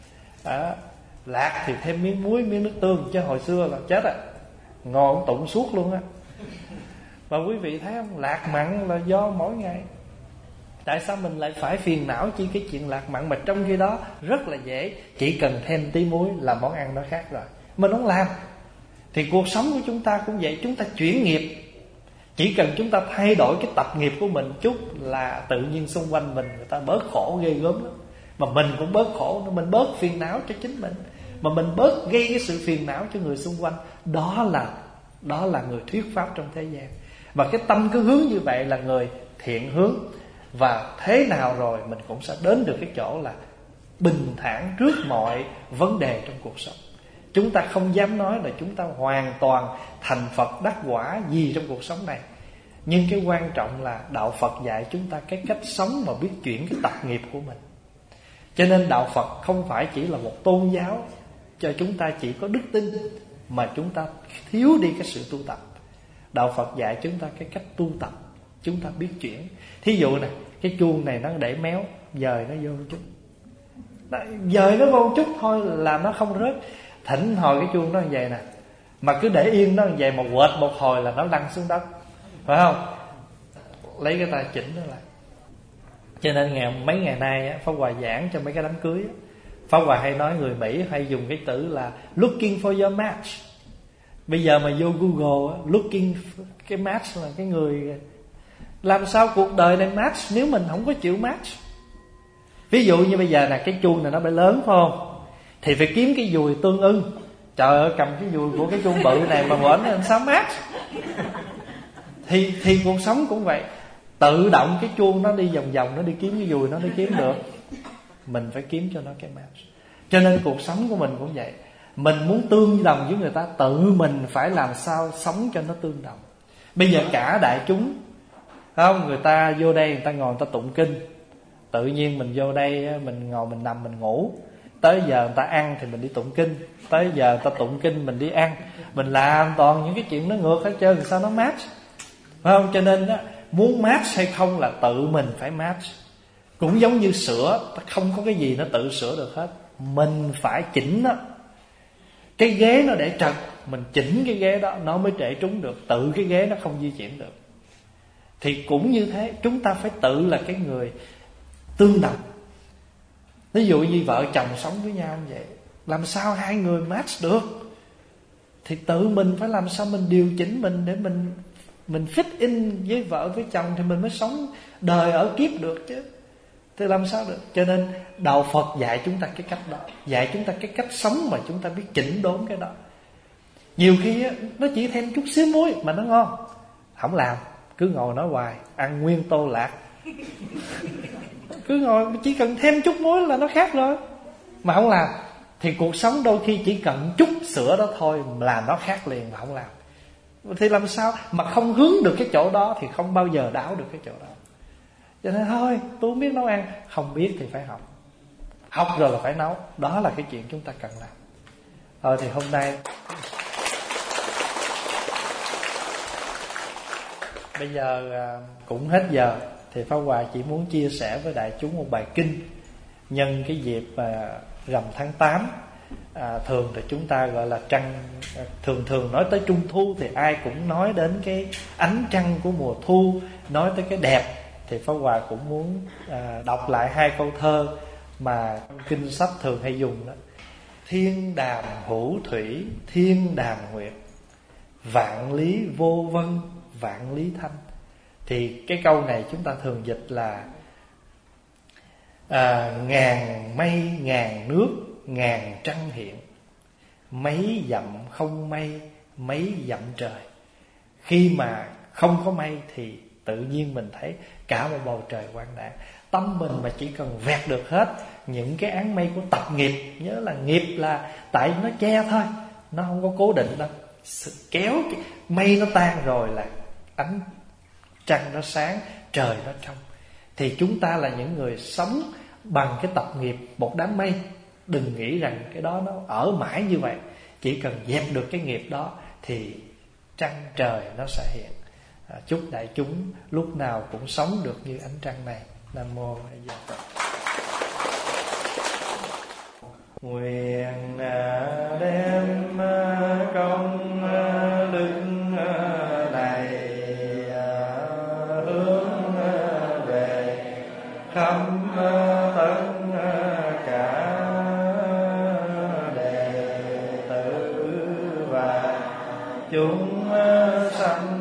lạc thì thêm miếng muối, miếng nước tương. Chứ hồi xưa là chết à, ngon tụng suốt luôn á. Và quý vị thấy không, lạc mặn là do mỗi ngày. Tại sao mình lại phải phiền não chi cái chuyện lạc mặn, mà trong khi đó rất là dễ, chỉ cần thêm tí muối là món ăn nó khác rồi. Mình không làm. Thì cuộc sống của chúng ta cũng vậy, chúng ta chuyển nghiệp. Chỉ cần chúng ta thay đổi cái tập nghiệp của mình chút là tự nhiên xung quanh mình người ta bớt khổ ghê gớm lắm. Mà mình cũng bớt khổ, mình bớt phiền não cho chính mình, mà mình bớt gây cái sự phiền não cho người xung quanh. Đó là người thuyết pháp trong thế gian. Và cái tâm cứ hướng như vậy là người thiện hướng. Và thế nào rồi mình cũng sẽ đến được cái chỗ là bình thản trước mọi vấn đề trong cuộc sống. Chúng ta không dám nói là chúng ta hoàn toàn thành Phật đắc quả gì trong cuộc sống này. Nhưng cái quan trọng là đạo Phật dạy chúng ta cái cách sống mà biết chuyển cái tập nghiệp của mình. Cho nên đạo Phật không phải chỉ là một tôn giáo cho chúng ta chỉ có đức tin, mà chúng ta thiếu đi cái sự tu tập. Đạo Phật dạy chúng ta cái cách tu tập, chúng ta biết chuyển. Thí dụ này, cái chuông này nó để méo, dời nó vô một chút, dời nó vô một chút thôi là nó không rớt. Thỉnh hồi cái chuông nó như vậy nè, mà cứ để yên nó như vậy mà quệt một hồi là nó lăn xuống đất, phải không? Lấy cái tay chỉnh nó lại, Cho nên mấy ngày nay á, Pháp Hòa giảng cho mấy cái đám cưới á, Pháp Hòa hay nói người Mỹ hay dùng cái từ là looking for your match. Bây giờ mà vô Google á, looking cái match là cái người. Làm sao cuộc đời này match nếu mình không có chịu match? Ví dụ như bây giờ là cái chuông này nó phải lớn phải không, thì phải kiếm cái dùi tương ưng. Trời ơi, cầm cái dùi của cái chuông bự này mà bển làm sao match? Thì cuộc sống cũng vậy. Tự động cái chuông nó đi vòng vòng, nó đi kiếm cái dùi, nó đi kiếm được. Mình phải kiếm cho nó cái match. Cho nên cuộc sống của mình cũng vậy. Mình muốn tương đồng với người ta, tự mình phải làm sao sống cho nó tương đồng. Bây giờ cả đại chúng không, người ta vô đây, người ta ngồi người ta tụng kinh. Tự nhiên mình vô đây, mình ngồi mình nằm mình ngủ. Tới giờ người ta ăn thì mình đi tụng kinh. Tới giờ người ta tụng kinh mình đi ăn. Mình làm toàn những cái chuyện nó ngược hết trơn, sao nó match? Phải không? Cho nên đó, muốn match hay không là tự mình phải match. Cũng giống như sữa, không có cái gì nó tự sửa được hết. Mình phải chỉnh nó. Cái ghế nó để trật, mình chỉnh cái ghế đó nó mới để trúng được. Tự cái ghế nó không di chuyển được. Thì cũng như thế, chúng ta phải tự là cái người tương đồng. Ví dụ như vợ chồng sống với nhau như vậy, làm sao hai người match được? Thì tự mình phải làm sao mình điều chỉnh mình để mình fit in với vợ với chồng, thì mình mới sống đời ở kiếp được chứ. Thì làm sao được? Cho nên đạo Phật dạy chúng ta cái cách đó, dạy chúng ta cái cách sống mà chúng ta biết chỉnh đốn cái đó. Nhiều khi nó chỉ thêm chút xíu muối mà nó ngon, không làm, cứ ngồi nói hoài, ăn nguyên tô lạc. Cứ ngồi chỉ cần thêm chút muối là nó khác rồi, mà không làm. Thì cuộc sống đôi khi chỉ cần chút sữa đó thôi là nó khác liền, mà không làm. Thì làm sao mà không hướng được cái chỗ đó thì không bao giờ đảo được cái chỗ đó. Cho nên thôi, tôi không biết nấu ăn. Không biết thì phải học. Học rồi là phải nấu. Đó là cái chuyện chúng ta cần làm. Thì hôm nay bây giờ cũng hết giờ. Thì Pháp Hòa chỉ muốn chia sẻ với đại chúng một bài kinh nhân cái dịp rằm tháng 8. Thường thì chúng ta gọi là trăng. Thường nói tới Trung Thu thì ai cũng nói đến cái ánh trăng của mùa thu, nói tới cái đẹp. Thì Pháp Hòa cũng muốn đọc lại hai câu thơ mà kinh sách thường hay dùng đó. Thiên đàm hữu thủy, thiên đàm nguyệt, vạn lý vô vân, vạn lý thanh. Thì cái câu này chúng ta thường dịch là ngàn mây ngàn nước, ngàn trăng hiện, mấy dặm không mây, mấy dặm trời. Khi mà không có mây thì tự nhiên mình thấy cả một bầu trời quang đãng. Tâm mình mà chỉ cần vẹt được hết những cái áng mây của tập nghiệp. Nhớ là nghiệp là tại nó che thôi, nó không có cố định đâu. Kéo cái mây nó tan rồi là ánh trăng nó sáng, trời nó trong. Thì chúng ta là những người sống bằng cái tập nghiệp một đám mây. Đừng nghĩ rằng cái đó nó ở mãi như vậy. Chỉ cần dẹp được cái nghiệp đó thì trăng trời nó sẽ hiện. Chúc đại chúng lúc nào cũng sống được như ánh trăng này. Nam mô A Di Đà Phật. Nguyện đem công đức này hướng về khắp tất cả đệ tử và chúng sanh